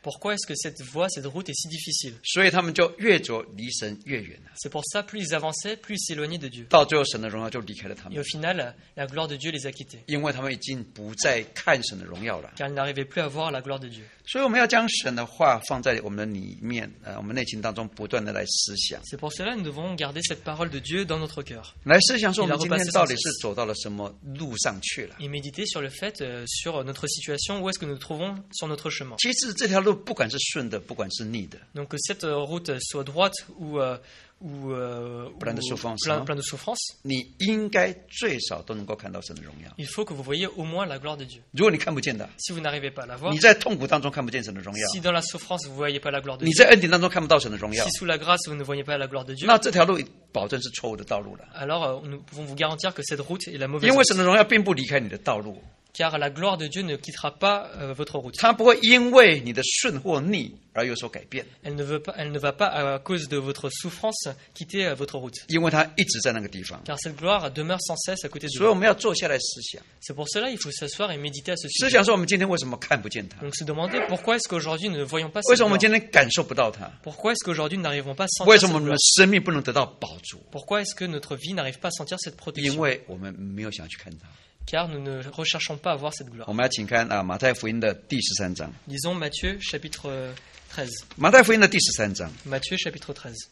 [SPEAKER 2] Pourquoi est-ce que cette voie, cette route est si difficile?
[SPEAKER 1] 所以他们就越走离神越远了，
[SPEAKER 2] C'est pour ça, plus ils avançaient, plus ils s'éloignaient de Dieu.
[SPEAKER 1] 到最后神的荣耀就离开了他
[SPEAKER 2] Et
[SPEAKER 1] 们，
[SPEAKER 2] au final, la gloire de Dieu les a quittés,
[SPEAKER 1] 因为他们已经不再看神的荣耀了。
[SPEAKER 2] car ils n'arrivaient plus à voir la gloire de Dieu.
[SPEAKER 1] 所以我们要将神的话放在我们的里面，呃，我们内心当中不断的来思想，
[SPEAKER 2] C'est pour cela que nous devons garder cette parole de Dieu dans notre cœur
[SPEAKER 1] 来思想说我们今天到底是走到了什么路上去了。
[SPEAKER 2] et méditer sur le fait, euh, sur notre situation, où est-ce que nous nous trouvons sur notre chemin.
[SPEAKER 1] 其实这条路不管是顺的，不管是逆的，
[SPEAKER 2] Donc que cette euh, route soit droite ou, euh, ou, euh,
[SPEAKER 1] Plein de
[SPEAKER 2] ou-
[SPEAKER 1] souffrance,
[SPEAKER 2] plein,
[SPEAKER 1] hein.
[SPEAKER 2] plein de souffrance,
[SPEAKER 1] 你应该最少都能够看到神的荣耀。
[SPEAKER 2] il faut que vous voyez au moins la gloire de Dieu.
[SPEAKER 1] 如果你看不见的，
[SPEAKER 2] Si vous n'arrivez pas à la voir,
[SPEAKER 1] 你在痛苦当中看不见神的荣耀，
[SPEAKER 2] si dans la souffrance vous ne voyez pas la gloire de
[SPEAKER 1] 你
[SPEAKER 2] Dieu,
[SPEAKER 1] 在恩典当中看不到神的荣耀
[SPEAKER 2] si，sous la grâce vous ne voyez pas la gloire de Dieu,
[SPEAKER 1] 那这条路保证是错误的道路了。
[SPEAKER 2] alors euh, nous pouvons vous garantir que cette route est la mauvaise
[SPEAKER 1] 因为
[SPEAKER 2] route,
[SPEAKER 1] 神的荣耀并不离开你的道路，
[SPEAKER 2] car la gloire de Dieu ne quittera pas euh, votre route.
[SPEAKER 1] 它不会因为你的顺或逆而有所改变，
[SPEAKER 2] Elle ne, veut pas, elle ne va pas, à cause de votre souffrance, quitter euh, votre route,
[SPEAKER 1] 因为它一直在那个地方。
[SPEAKER 2] car cette gloire demeure sans cesse à côté de
[SPEAKER 1] 所以我
[SPEAKER 2] vous.
[SPEAKER 1] 们要坐下来思想，
[SPEAKER 2] C'est pour cela qu'il faut s'asseoir et méditer à ce
[SPEAKER 1] 思
[SPEAKER 2] sujet.
[SPEAKER 1] 想说我们今天为什么看不见它？
[SPEAKER 2] Donc se demander pourquoi est-ce qu'aujourd'hui nous ne voyons pas
[SPEAKER 1] 为
[SPEAKER 2] cette
[SPEAKER 1] 什么我们
[SPEAKER 2] gloire?
[SPEAKER 1] 今天感受不到它？
[SPEAKER 2] Pourquoi est-ce qu'aujourd'hui nous n'arrivons pas à
[SPEAKER 1] 为
[SPEAKER 2] sentir
[SPEAKER 1] 什
[SPEAKER 2] cette
[SPEAKER 1] 么我们的
[SPEAKER 2] gloire?
[SPEAKER 1] 生命不能得到保住？
[SPEAKER 2] Pourquoi est-ce que notre vie n'arrive pas à sentir cette
[SPEAKER 1] 因
[SPEAKER 2] protection?
[SPEAKER 1] 为我们没有想去看它。
[SPEAKER 2] Car nous ne recherchons pas à voir cette gloire.
[SPEAKER 1] 我们要请看啊，马太福音的第十三章。
[SPEAKER 2] Lisons Matthieu chapitre euh, treize.
[SPEAKER 1] 马太福音的第十三章，
[SPEAKER 2] Matthieu chapitre treize.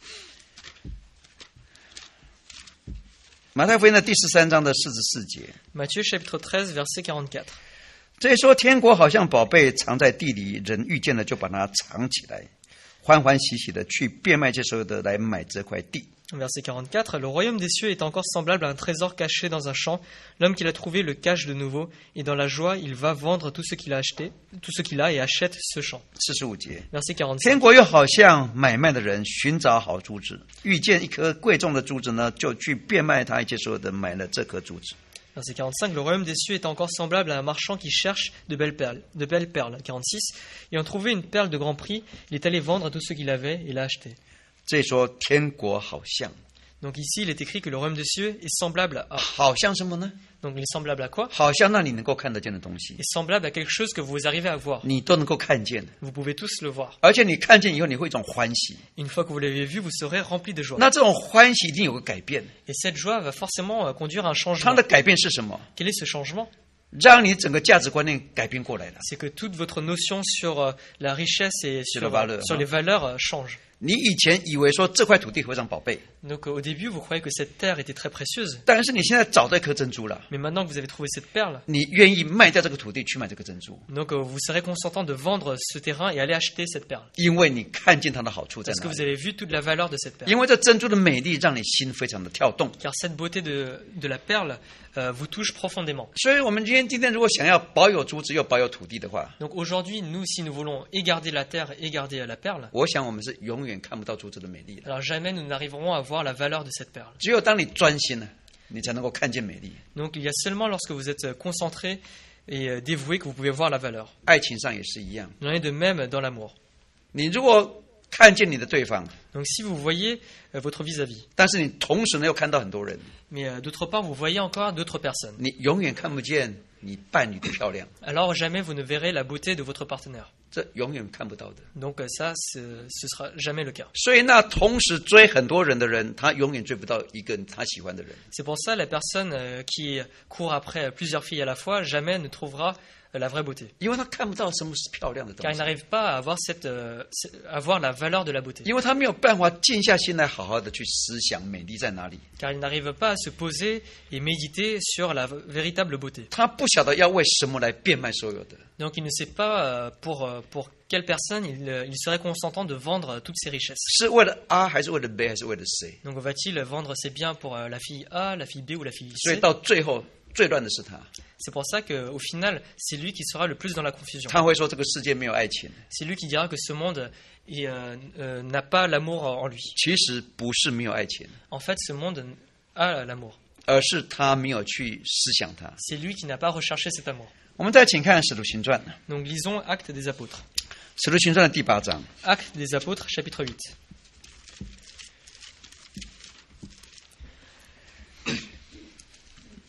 [SPEAKER 1] 马太福音的第十三章的四十四节，
[SPEAKER 2] Matthieu chapitre treize, verset quarante-quatre.
[SPEAKER 1] 这里说天国好像宝贝藏在地里，人遇见了就把它藏起来，欢欢喜喜的去变卖这所有的来买这块地。
[SPEAKER 2] Verset quarante-quatre. Le royaume des cieux est encore semblable à un trésor caché dans un champ. L'homme qui l'a trouvé le cache de nouveau, et dans la joie, il va vendre tout ce qu'il a acheté, tout ce qu'il a et achète ce champ.
[SPEAKER 1] 四十五节，
[SPEAKER 2] Verset quarante-cinq.
[SPEAKER 1] 天国又好像买卖的人寻找好珠子，遇见一颗贵重的珠子呢，就去变卖他一切所有的，买了这颗珠子。
[SPEAKER 2] Verset quarante-cinq. Le royaume des cieux est encore semblable à un marchand qui cherche de belles perles. De belles perles. quarante-six. Ayant trouvé une perle de grand prix, il est allé vendre tout ce qu'il avait et l'a acheté.
[SPEAKER 1] 这里说天国好像，
[SPEAKER 2] Donc ici, il est écrit que le royaume des cieux est semblable à.
[SPEAKER 1] 好像什么呢？
[SPEAKER 2] Donc il est semblable à quoi?
[SPEAKER 1] 好像那你能够看得见的东西，
[SPEAKER 2] Est semblable à quelque chose que vous arrivez à voir.
[SPEAKER 1] 你都能够看见，
[SPEAKER 2] Vous pouvez tous le voir.
[SPEAKER 1] 而且你看见以后，你会一种欢喜。
[SPEAKER 2] Une fois que vous l'avez vu, vous serez rempli de joie.
[SPEAKER 1] 那这种欢喜一定有个改变，
[SPEAKER 2] Et cette joie va forcément euh, conduire à un
[SPEAKER 1] 它
[SPEAKER 2] changement.
[SPEAKER 1] 的改变是什么？
[SPEAKER 2] Quel est ce changement?
[SPEAKER 1] 让你整个价值观念改变过来了。
[SPEAKER 2] C'est que toute votre notion sur euh, la richesse et
[SPEAKER 1] Sur
[SPEAKER 2] sur,
[SPEAKER 1] la valeur,
[SPEAKER 2] sur
[SPEAKER 1] hein.
[SPEAKER 2] les valeurs euh, change.
[SPEAKER 1] 你以前以为说这块土地非常宝贝，
[SPEAKER 2] Donc euh, au début, vous croyez que cette terre était très précieuse.
[SPEAKER 1] 但是你现在找到一颗珍珠了，
[SPEAKER 2] Mais maintenant que vous avez trouvé cette perle,
[SPEAKER 1] 你愿意卖掉这个土地去买这个珍珠，
[SPEAKER 2] donc euh, vous serez consentant de vendre ce terrain et aller acheter cette perle.
[SPEAKER 1] 因为你看见它的好处在
[SPEAKER 2] Parce que
[SPEAKER 1] 哪
[SPEAKER 2] vous
[SPEAKER 1] 里？
[SPEAKER 2] avez vu toute la valeur de cette perle.
[SPEAKER 1] 因为这珍珠的美丽让你心非常的跳动。
[SPEAKER 2] Car cette beauté de, de la perle euh, vous touche profondément.
[SPEAKER 1] 所以，我们今天今天如果想要保有珠子又保有土地的话，
[SPEAKER 2] Donc aujourd'hui, nous, si nous voulons et garder la terre et garder euh, la perle,
[SPEAKER 1] 我想我们是永远看不到珠子的美丽的。
[SPEAKER 2] alors jamais nous n'arriverons à voir la valeur de cette perle.
[SPEAKER 1] 只有当你专心了，你才能够看见美丽。
[SPEAKER 2] Donc il y a seulement lorsque vous êtes concentré et euh, dévoué que vous pouvez voir la valeur.
[SPEAKER 1] 爱情上也是一样，
[SPEAKER 2] Il en est de même dans l'amour.
[SPEAKER 1] 你如果看见你的对方，
[SPEAKER 2] Donc si vous voyez euh, votre vis-à-vis,
[SPEAKER 1] 但是你同时呢又看到很多人，
[SPEAKER 2] mais euh, d'autre part vous voyez encore d'autres personnes,
[SPEAKER 1] 你永远看不见你伴侣的漂亮，
[SPEAKER 2] alors jamais vous ne verrez la beauté de votre partenaire.
[SPEAKER 1] 这永远看不到的。
[SPEAKER 2] Donc euh, ça, c'est- ce sera jamais le cas.
[SPEAKER 1] 所以，那同时追很多人的人，他永远追不到一个他喜欢的人。
[SPEAKER 2] C'est pour ça la personne euh, qui court après plusieurs filles à la fois jamais ne trouvera euh, la vraie beauté.
[SPEAKER 1] 因为他看不到什么是漂亮的
[SPEAKER 2] Car
[SPEAKER 1] 东
[SPEAKER 2] il
[SPEAKER 1] 西，
[SPEAKER 2] n'arrive pas à avoir, cette, euh, à avoir la valeur de la beauté.
[SPEAKER 1] 因为他没有办法静下心来，好好的去思想美丽在哪里。
[SPEAKER 2] Car il n'arrive pas à se poser et méditer sur la v- véritable beauté.
[SPEAKER 1] 他不晓得要为什么来变卖所有的，
[SPEAKER 2] Donc il ne sait pas euh, pour, euh, pour quelle personne il, euh, il serait consentant de vendre euh, toutes ses richesses.
[SPEAKER 1] 是为了 A 还是为了 B 还是为了谁？
[SPEAKER 2] Donc va-t-il vendre ses biens pour euh, la fille A, la fille B ou la fille
[SPEAKER 1] 所以
[SPEAKER 2] C?
[SPEAKER 1] 到最后最乱的是他，
[SPEAKER 2] C'est pour ça qu'au final, c'est lui qui sera le plus dans la confusion.
[SPEAKER 1] 他会说这个世界没有爱情，
[SPEAKER 2] C'est lui qui dira que ce monde est, euh, euh, n'a pas l'amour en lui.
[SPEAKER 1] 其实不是没有爱情，
[SPEAKER 2] En fait, ce monde a l'amour.
[SPEAKER 1] 而是他没有去思想它。
[SPEAKER 2] C'est lui qui n'a pas recherché cet amour.
[SPEAKER 1] 我们再请看《使徒行传》，《
[SPEAKER 2] Donc lisons Actes des Apôtres.
[SPEAKER 1] 使徒行传》的第八章。
[SPEAKER 2] Actes des Apôtres, chapitre huit.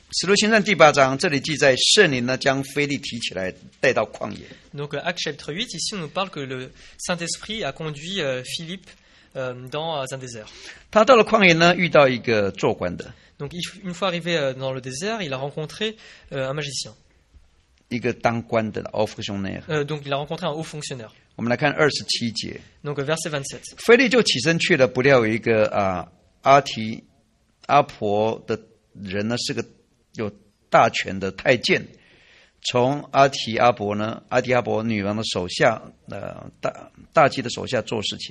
[SPEAKER 1] 使徒行传第八章这里记载，圣灵呢将腓利提起来带到旷野。
[SPEAKER 2] Donc euh, Actes chapitre huit, ici on nous parle que le Saint-Esprit a conduit euh, Philippe euh, dans euh, un désert.
[SPEAKER 1] 他到了旷野呢，遇到一个做官的，
[SPEAKER 2] Donc il- une fois arrivé euh, dans le désert, il a rencontré euh, un magicien.
[SPEAKER 1] 一个当官的 officier。
[SPEAKER 2] Euh, donc il a rencontré un haut fonctionnaire.
[SPEAKER 1] 我们来看二十七节，
[SPEAKER 2] Donc euh, verset vingt-sept.
[SPEAKER 1] 腓利就起身去了，不料有一个啊阿提阿婆的人呢，是个有大权的太监，从阿提阿伯呢，阿提阿伯女王的手下，呃大大祭的手下做事情。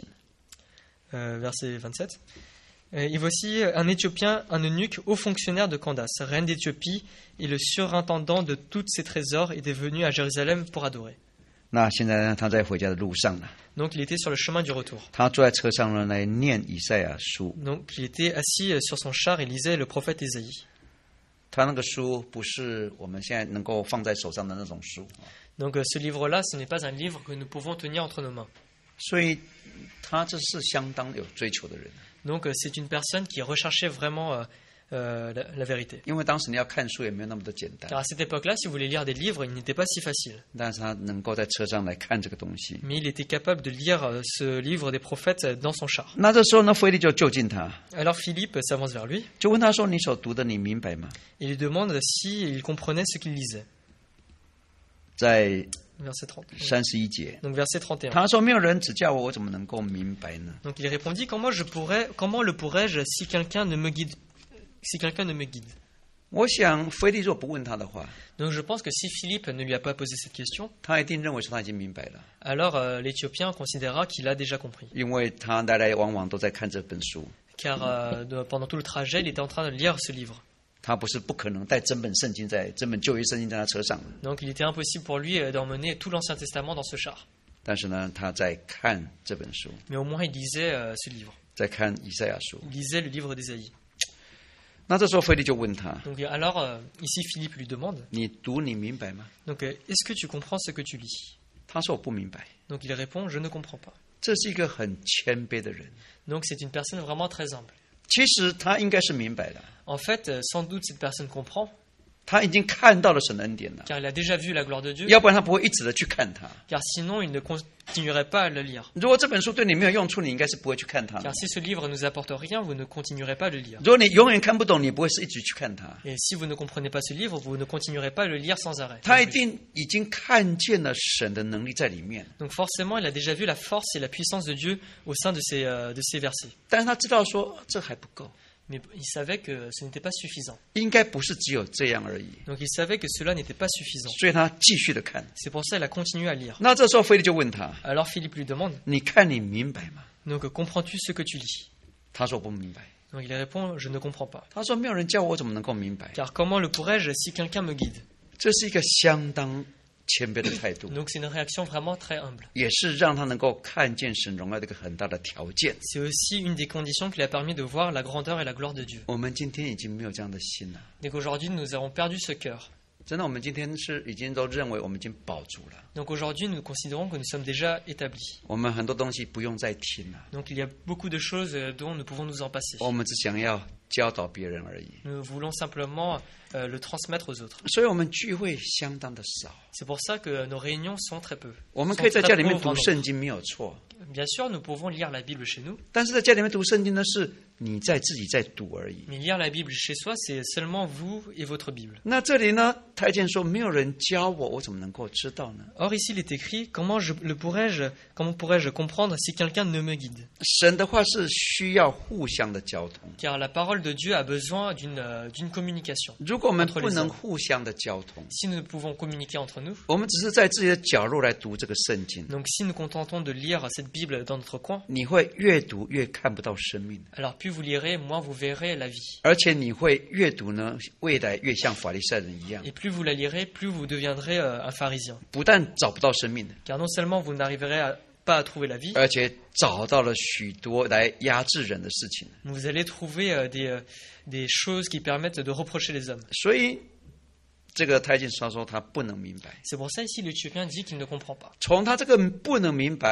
[SPEAKER 2] Euh, verset vingt-sept. Euh, Et voici un Éthiopien, un eunuque, haut fonctionnaire de Candace, reine d'Éthiopie, et le surintendant de tous ses trésors était venu à Jérusalem pour adorer.
[SPEAKER 1] 那现在呢，他在回家的路上呢，
[SPEAKER 2] Donc il était sur le chemin du retour.
[SPEAKER 1] 他坐在车上呢，来念以赛亚书。
[SPEAKER 2] Donc il était assis euh, sur son char et lisait le prophète Ésaïe.
[SPEAKER 1] 他那个书不是我们现在能够放在手上的那种书，
[SPEAKER 2] Donc euh, ce livre-là, ce n'est pas un livre que nous pouvons tenir entre nos mains.
[SPEAKER 1] 所以他这是相当有追求的人。
[SPEAKER 2] Donc euh, c'est une personne qui recherchait vraiment euh, euh, la, la vérité.
[SPEAKER 1] 因为当时你要看书也没有那么的简
[SPEAKER 2] Car
[SPEAKER 1] 单，
[SPEAKER 2] à cette époque-là, si vous voulez lire des livres, il n'était pas si facile.
[SPEAKER 1] 但是他能够在车上来看这个东西。
[SPEAKER 2] Mais il était capable de lire euh, ce livre des prophètes euh, dans son char.
[SPEAKER 1] 那这时候呢，腓利就就近他，
[SPEAKER 2] Alors Philippe s'avance vers lui
[SPEAKER 1] 就问他说：“你所读的，你明白吗
[SPEAKER 2] et lui demande s'il comprenait ce qu'il lisait.？”
[SPEAKER 1] 在
[SPEAKER 2] Verset trente.
[SPEAKER 1] 三十一节，
[SPEAKER 2] Donc verset trente et un.
[SPEAKER 1] 他说：“没有人指教我，我怎么能够明白呢
[SPEAKER 2] Donc il répondit comment je pourrais, comment le pourrais-je si quelqu'un ne me guide, si quelqu'un ne me guide.？”
[SPEAKER 1] 我想腓利若不问他的话，
[SPEAKER 2] Donc je pense que si Philippe ne lui a pas posé cette question,
[SPEAKER 1] 他一定认为说他已经明白了，
[SPEAKER 2] alors euh, l'Éthiopien considérera qu'il a déjà compris.
[SPEAKER 1] 因为他来来往往都在看这本书，
[SPEAKER 2] Car euh, de- pendant tout le trajet, il était en train de lire ce livre.
[SPEAKER 1] 他不是不可能带整本圣经在整本旧约圣经在他车上的，
[SPEAKER 2] Donc il était impossible pour lui euh, d'emmener tout l'Ancien Testament dans ce char.
[SPEAKER 1] 但是呢，他在看这本书，
[SPEAKER 2] Mais au moins il lisait euh, ce livre.
[SPEAKER 1] 在看以赛亚书。
[SPEAKER 2] Il lisait le livre d'Ésaïe.
[SPEAKER 1] 那这时候腓利就问他
[SPEAKER 2] Donc alors, euh, ici Philippe lui demande, ：“
[SPEAKER 1] 你读你明白吗
[SPEAKER 2] donc euh, est-ce que tu comprends ce que tu lis?？”
[SPEAKER 1] 他说：“我不明白。
[SPEAKER 2] Donc il répond, je ne comprends pas. ”
[SPEAKER 1] 这是一个很谦卑的人，
[SPEAKER 2] Donc c'est une personne vraiment très humble.
[SPEAKER 1] 其实他应该是明白的，
[SPEAKER 2] En fait, euh, sans doute cette personne comprend,
[SPEAKER 1] 他已经看到了神的恩典了，
[SPEAKER 2] car il a déjà vu la gloire de Dieu,
[SPEAKER 1] 要不然他不会一直的去看他。
[SPEAKER 2] car sinon il ne continuerait pas à le lire.
[SPEAKER 1] 如果这本书对你没有用处，你应该是不会去看它的
[SPEAKER 2] Car。si ce livre ne nous apporte rien, vous ne continuerez pas à le lire.
[SPEAKER 1] 如果你永远看不懂，你不会是一直去看它。
[SPEAKER 2] Et si vous ne comprenez pas ce livre, vous ne continuerez pas à le lire sans arrêt.
[SPEAKER 1] 他一定已经看见了神的能力在里面，
[SPEAKER 2] Donc forcément, il a déjà vu la force et la puissance de Dieu au sein de ces, euh, de ces versets.
[SPEAKER 1] 但是他知道说这还不够，
[SPEAKER 2] Mais il savait que ce n'était pas suffisant.
[SPEAKER 1] 应该不是只有这样而已，
[SPEAKER 2] Donc il savait que cela n'était pas suffisant.
[SPEAKER 1] 所以他继续的看。
[SPEAKER 2] C'est pour ça qu'il a continué à lire.
[SPEAKER 1] 那这时候腓利就问他
[SPEAKER 2] Alors Philippe lui demande, ：“
[SPEAKER 1] 你看你明白吗
[SPEAKER 2] donc comprends-tu ce que tu lis?？”
[SPEAKER 1] 他说：“不明白。
[SPEAKER 2] Donc il répond, je ne comprends pas. ”
[SPEAKER 1] 他说：“没有人教我，我怎么能够明白
[SPEAKER 2] Car comment le pourrais-je si quelqu'un me guide?？”
[SPEAKER 1] 这是一个相当谦卑的态度，
[SPEAKER 2] Donc c'est une réaction vraiment très humble.
[SPEAKER 1] 也是让他能够看见神荣耀的一个很大的条件。
[SPEAKER 2] C'est aussi une des conditions qui lui a permis de voir la grandeur et la gloire de Dieu.
[SPEAKER 1] 我们今天已经没有这样的心了，
[SPEAKER 2] Et qu'aujourd'hui, nous avons perdu ce cœur.
[SPEAKER 1] 真的，我们今天是已经都认为我们已经保住了，
[SPEAKER 2] Donc aujourd'hui, nous considérons que nous sommes déjà établis.
[SPEAKER 1] 我们很多东西不用再听了，
[SPEAKER 2] Donc il y a beaucoup de choses euh, dont nous pouvons nous en passer.
[SPEAKER 1] 我们只想要教导别人而已。
[SPEAKER 2] Nous voulons simplement euh, le transmettre aux autres.
[SPEAKER 1] 所以，我们聚会相当的少。
[SPEAKER 2] C'est pour ça que nos réunions sont très peu.
[SPEAKER 1] 我们
[SPEAKER 2] Sont
[SPEAKER 1] 可以在
[SPEAKER 2] très
[SPEAKER 1] 家里面
[SPEAKER 2] pauvres
[SPEAKER 1] 读
[SPEAKER 2] en nombre.
[SPEAKER 1] 圣经没有错，
[SPEAKER 2] Bien sûr, nous pouvons lire la Bible chez nous,
[SPEAKER 1] 但是在家里面读圣经呢，是你在自己在读而已。
[SPEAKER 2] mais lire la Bible chez soi, c'est seulement vous et votre Bible.
[SPEAKER 1] 那这里呢，太监说没有人教我，我怎么能够知道呢？
[SPEAKER 2] Or ici, il est écrit, comment je le pourrais-je, comment pourrais-je comprendre si quelqu'un ne me guide?
[SPEAKER 1] 神的话是需要互相的交通。
[SPEAKER 2] Car la parole de Dieu a besoin d'une euh, d'une communication.
[SPEAKER 1] 如果我们
[SPEAKER 2] entre
[SPEAKER 1] 不
[SPEAKER 2] les
[SPEAKER 1] 能
[SPEAKER 2] hommes.
[SPEAKER 1] 互相的交通，
[SPEAKER 2] Si nous ne pouvons communiquer entre nous,
[SPEAKER 1] 我们只是在自己的角落来读这个圣经，
[SPEAKER 2] donc si nous contentons de lire cette Bible dans notre coin,
[SPEAKER 1] 你会越读越看不到生命，
[SPEAKER 2] alors plus vous lirez, moins vous verrez la vie.
[SPEAKER 1] 而且你会越读呢，未来越像法利赛人一样，
[SPEAKER 2] Et plus vous la lirez, plus vous deviendrez euh, un pharisien.
[SPEAKER 1] 不但找不到生命，
[SPEAKER 2] Car non seulement vous n'arriverez à- pas à trouver la vie,
[SPEAKER 1] 而且找到了许多来压制人的事情。
[SPEAKER 2] vous allez trouver euh, des, euh, des choses qui permettent de reprocher les hommes.
[SPEAKER 1] 所以，这个太监他说他不能明白，
[SPEAKER 2] C'est pour ça ici l'Éthiopien dit qu'il ne comprend pas.
[SPEAKER 1] 从他这个不能明白，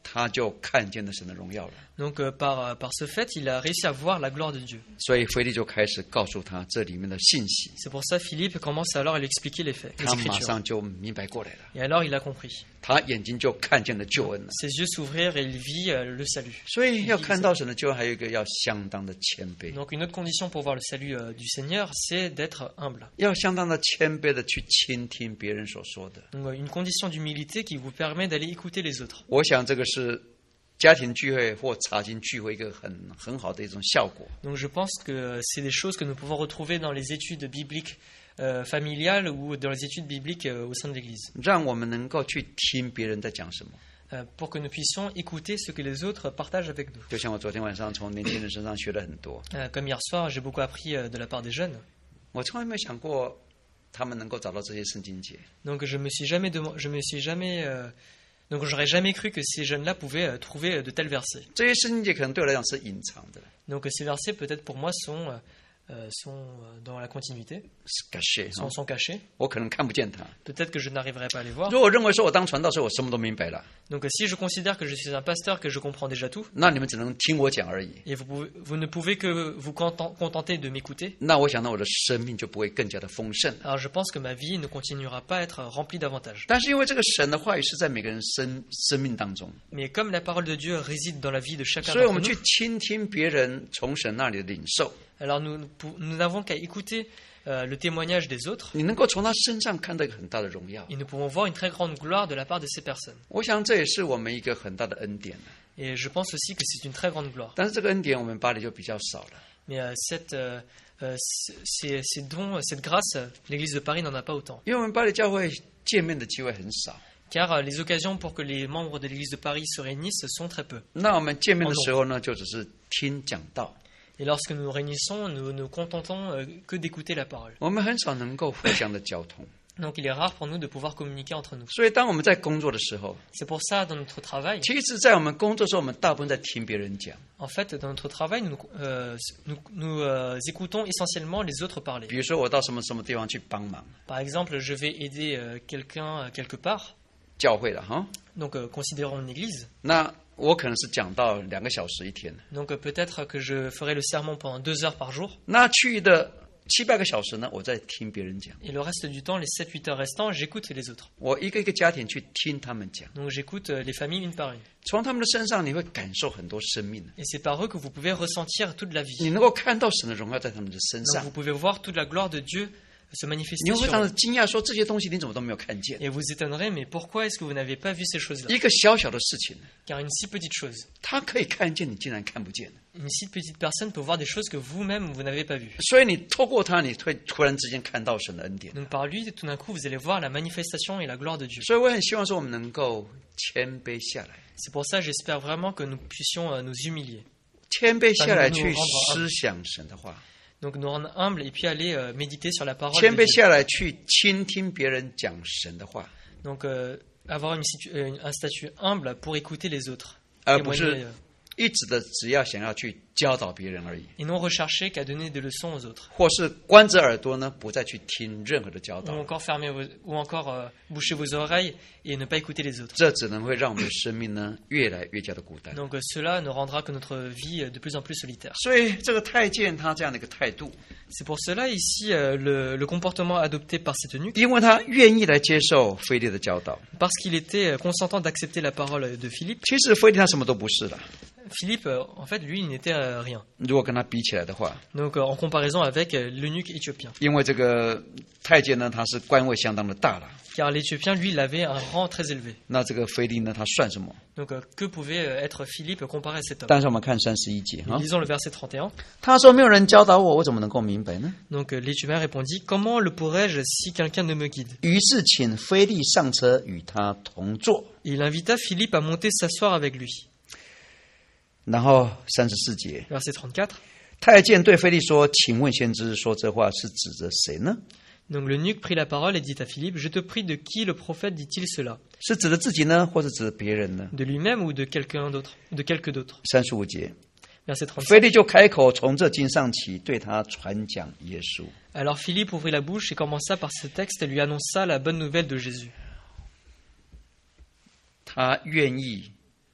[SPEAKER 1] 他就看见了神的荣耀了。
[SPEAKER 2] Donc euh, par, euh, par ce fait, il a réussi à voir la gloire de Dieu.
[SPEAKER 1] 所以腓利就开始告诉他这里面的信息，
[SPEAKER 2] C'est pour ça Philippe commence alors à lui expliquer les faits, les
[SPEAKER 1] 他马
[SPEAKER 2] Écritures.
[SPEAKER 1] 上就明白过来了，
[SPEAKER 2] Et alors il a compris.
[SPEAKER 1] 他眼睛就看见了救恩了。
[SPEAKER 2] Ses yeux s'ouvrirent et il vit euh, le salut.
[SPEAKER 1] 所以要看到神的救恩，还有一个要相当的谦卑，
[SPEAKER 2] Donc une autre condition pour voir le salut euh, du Seigneur, c'est d'être humble.
[SPEAKER 1] 要相当的谦卑的去倾听别人所说的。
[SPEAKER 2] Donc euh, une condition d'humilité qui vous permet d'aller écouter les autres.
[SPEAKER 1] 我想这个是家庭聚会或查经聚会一个很很好的一种效果。
[SPEAKER 2] Donc je pense que c'est des choses que nous pouvons retrouver dans les études bibliques euh, familiales ou dans les études bibliques euh, au sein de l'Église.
[SPEAKER 1] 让我们能够去听别人在讲什么。
[SPEAKER 2] Euh, pour que nous puissions écouter ce que les autres partagent avec nous.
[SPEAKER 1] 就像我昨天晚上从年轻人身上学了很多，
[SPEAKER 2] Euh, comme hier soir, j'ai beaucoup appris euh, de la part des jeunes.
[SPEAKER 1] 我从来没有想过他们能够找到这些圣经节。
[SPEAKER 2] Donc je me suis jamais, dem- je me suis jamais, euh, donc j'aurais jamais cru que ces jeunes-là pouvaient euh, trouver euh, de tels versets.
[SPEAKER 1] 这些圣经节可能对我来讲是隐藏的，
[SPEAKER 2] Donc euh, ces versets peut-être pour moi sont, euh, euh, sont euh, dans la continuité,
[SPEAKER 1] 是 caché，
[SPEAKER 2] sont, sont cachés.
[SPEAKER 1] 我可能看不见它。
[SPEAKER 2] Peut-être que je n'arriverai pas à les voir.
[SPEAKER 1] 如果我认为说我当传道时候我什么都明白了，
[SPEAKER 2] Donc euh, si je considère que je suis un pasteur, que je comprends déjà tout,
[SPEAKER 1] 那你们只能听我讲而已。
[SPEAKER 2] et vous, pouvez- vous ne pouvez que vous content- contenter de m'écouter,
[SPEAKER 1] 那我想呢，我的生命就不会更加的丰盛。
[SPEAKER 2] alors je pense que ma vie ne continuera pas à être remplie davantage.
[SPEAKER 1] 但是因为这个神的话语是在每个人生生命当中，
[SPEAKER 2] Mais comme la parole de Dieu réside dans la vie de chacun
[SPEAKER 1] 所以我
[SPEAKER 2] d'entre
[SPEAKER 1] 们
[SPEAKER 2] nous,
[SPEAKER 1] 去倾听别人从神那里的领受，
[SPEAKER 2] alors nous, nous pou- nous n'avons qu'à écouter euh, le témoignage des autres
[SPEAKER 1] 你能够从他身上看到一个很大的荣耀。
[SPEAKER 2] et nous pouvons voir une très grande gloire de la part de ces personnes.
[SPEAKER 1] 我想这也是我们一个很大的恩典。
[SPEAKER 2] Et je pense aussi que c'est une très grande gloire.
[SPEAKER 1] 但是这个恩典我们巴黎就比较少了。
[SPEAKER 2] Mais euh, cette, euh, euh, ces, ces dons, cette grâce, euh, l'Église de Paris n'en a pas autant.
[SPEAKER 1] 因为我们巴黎教会见面的机会很少，
[SPEAKER 2] Car euh, les occasions pour que les membres de l'Église de Paris se réunissent sont très peu.
[SPEAKER 1] 那我们见面的时候呢，就只是听讲道，
[SPEAKER 2] Et lorsque nous nous réunissons, nous nous contentons euh, que d'écouter la parole.
[SPEAKER 1] 我们很少能够互相的交通。
[SPEAKER 2] Donc il est rare pour nous de pouvoir communiquer entre nous.
[SPEAKER 1] 所以当我们在工作的时候，
[SPEAKER 2] C'est pour ça, dans notre travail,
[SPEAKER 1] 其实，在我们工作的时候，我们大部分在听别人讲。
[SPEAKER 2] en fait, dans notre travail, nous, euh, nous, nous, euh, écoutons essentiellement les autres parler.
[SPEAKER 1] 比如说，我到什么什么地方去帮忙，
[SPEAKER 2] Par exemple, je vais aider euh, quelqu'un euh, quelque part,
[SPEAKER 1] 教会了哈，
[SPEAKER 2] donc euh, considérons une église.
[SPEAKER 1] 那我可能是讲到两个小时一天，
[SPEAKER 2] Donc euh, peut-être que je ferai le sermon pendant deux heures par jour,
[SPEAKER 1] 那去的七八个小时呢，我在听别人讲，
[SPEAKER 2] et le reste du temps, les sept huit heures restants, j'écoute les autres.
[SPEAKER 1] 我一个一个家庭去听他们讲，
[SPEAKER 2] Donc j'écoute euh, les familles une par une.
[SPEAKER 1] 从他们的身上你会感受很多生命，
[SPEAKER 2] Et c'est par eux que vous pouvez ressentir toute la
[SPEAKER 1] 你
[SPEAKER 2] vie.
[SPEAKER 1] 能够看到神的荣耀在他们的身
[SPEAKER 2] Donc
[SPEAKER 1] 上
[SPEAKER 2] vous，pouvez voir toute la gloire de Dieu se
[SPEAKER 1] 你
[SPEAKER 2] manifester
[SPEAKER 1] 会非
[SPEAKER 2] sur
[SPEAKER 1] 常
[SPEAKER 2] eux.
[SPEAKER 1] 的惊讶，说这些东西你怎么都没有看见？
[SPEAKER 2] Et vous étonnerez, mais pourquoi est-ce que vous n'avez pas vu ces choses-là?
[SPEAKER 1] 一个小小的事情，
[SPEAKER 2] Car une si petite chose,
[SPEAKER 1] 他可以看见，你竟然看不见，
[SPEAKER 2] une si petite personne peut voir des choses que vous-même vous n'avez pas vues.
[SPEAKER 1] 所以你透过他，你会突然之间看到神的恩典。
[SPEAKER 2] Donc par lui, tout d'un coup, vous allez voir la manifestation et la gloire de Dieu.
[SPEAKER 1] 所以我很希望说，我们能够谦卑下来，
[SPEAKER 2] C'est pour ça, j'espère vraiment que nous puissions euh, nous humilier.
[SPEAKER 1] 谦卑下来去思想神的话，
[SPEAKER 2] Donc nous rendre humbles et puis aller euh, méditer sur la parole
[SPEAKER 1] 谦
[SPEAKER 2] de
[SPEAKER 1] 卑
[SPEAKER 2] Dieu.
[SPEAKER 1] 下来去倾听别人讲神的话，
[SPEAKER 2] Donc euh, avoir une situ- euh, un statut humble pour écouter les autres.
[SPEAKER 1] 而不
[SPEAKER 2] Témoigner,
[SPEAKER 1] 是
[SPEAKER 2] euh,
[SPEAKER 1] 一直的只要想要去教导别人而已，
[SPEAKER 2] et non rechercher qu'à donner des leçons aux autres.
[SPEAKER 1] 或是关着耳朵呢，不再去听任何的教
[SPEAKER 2] Ou
[SPEAKER 1] 导，
[SPEAKER 2] encore fermer vos, ou encore euh, boucher vos oreilles et ne pas écouter les autres.
[SPEAKER 1] 这只能会让我们的生命呢越来越加的孤单。
[SPEAKER 2] Donc euh, cela ne rendra que notre vie euh, de plus en plus solitaire.
[SPEAKER 1] 所以这个太监他这样的一个态度，
[SPEAKER 2] C'est pour cela ici euh, le, le comportement adopté par cet eunuque,
[SPEAKER 1] 因为他愿意来接受腓利的教导。
[SPEAKER 2] parce qu'il était euh, consentant d'accepter la parole de Philippe.
[SPEAKER 1] 其实腓利他什么都不是的，
[SPEAKER 2] Philippe, euh, en fait, lui, il n'était euh, rien.
[SPEAKER 1] 如果跟他比起来的话，
[SPEAKER 2] Donc euh, en comparaison avec euh, l'eunuque éthiopien.
[SPEAKER 1] 因为这个太监呢，他是官位相当的大了。
[SPEAKER 2] Car l'Éthiopien, lui, il avait un rang très élevé.
[SPEAKER 1] 那这个腓利呢，他算什么？
[SPEAKER 2] Donc euh, que pouvait euh, être Philippe comparé à cet homme?
[SPEAKER 1] 但是我们看三十一节啊，
[SPEAKER 2] Lisons le verset trente et un.
[SPEAKER 1] 他说：“没有人教导我，我怎么能够明白呢
[SPEAKER 2] Donc euh, l'Éthiopien répondit, comment le pourrais-je si quelqu'un ne me guide?？”
[SPEAKER 1] 于是请腓利上车与他同坐。
[SPEAKER 2] Et il invita Philippe à monter s'asseoir avec lui.
[SPEAKER 1] 然后三十四节，
[SPEAKER 2] Verset trente-quatre.
[SPEAKER 1] 太监对腓利说：“请问先知说这话是指着谁呢？
[SPEAKER 2] Donc l'eunuque prit la parole et dit à Philippe, je te prie, de qui le prophète dit-il cela?
[SPEAKER 1] 是指着自己呢，或是指着别人呢
[SPEAKER 2] De lui-même ou de quelqu'un d'autre, de quelque d'autre?？”
[SPEAKER 1] 三十五节，
[SPEAKER 2] Verset trente-cinq.
[SPEAKER 1] 腓利就开口从这经上起，对他传讲耶稣。
[SPEAKER 2] Alors Philippe ouvrit la bouche et commença par ce texte et lui annonça la bonne nouvelle de Jésus.
[SPEAKER 1] 他愿意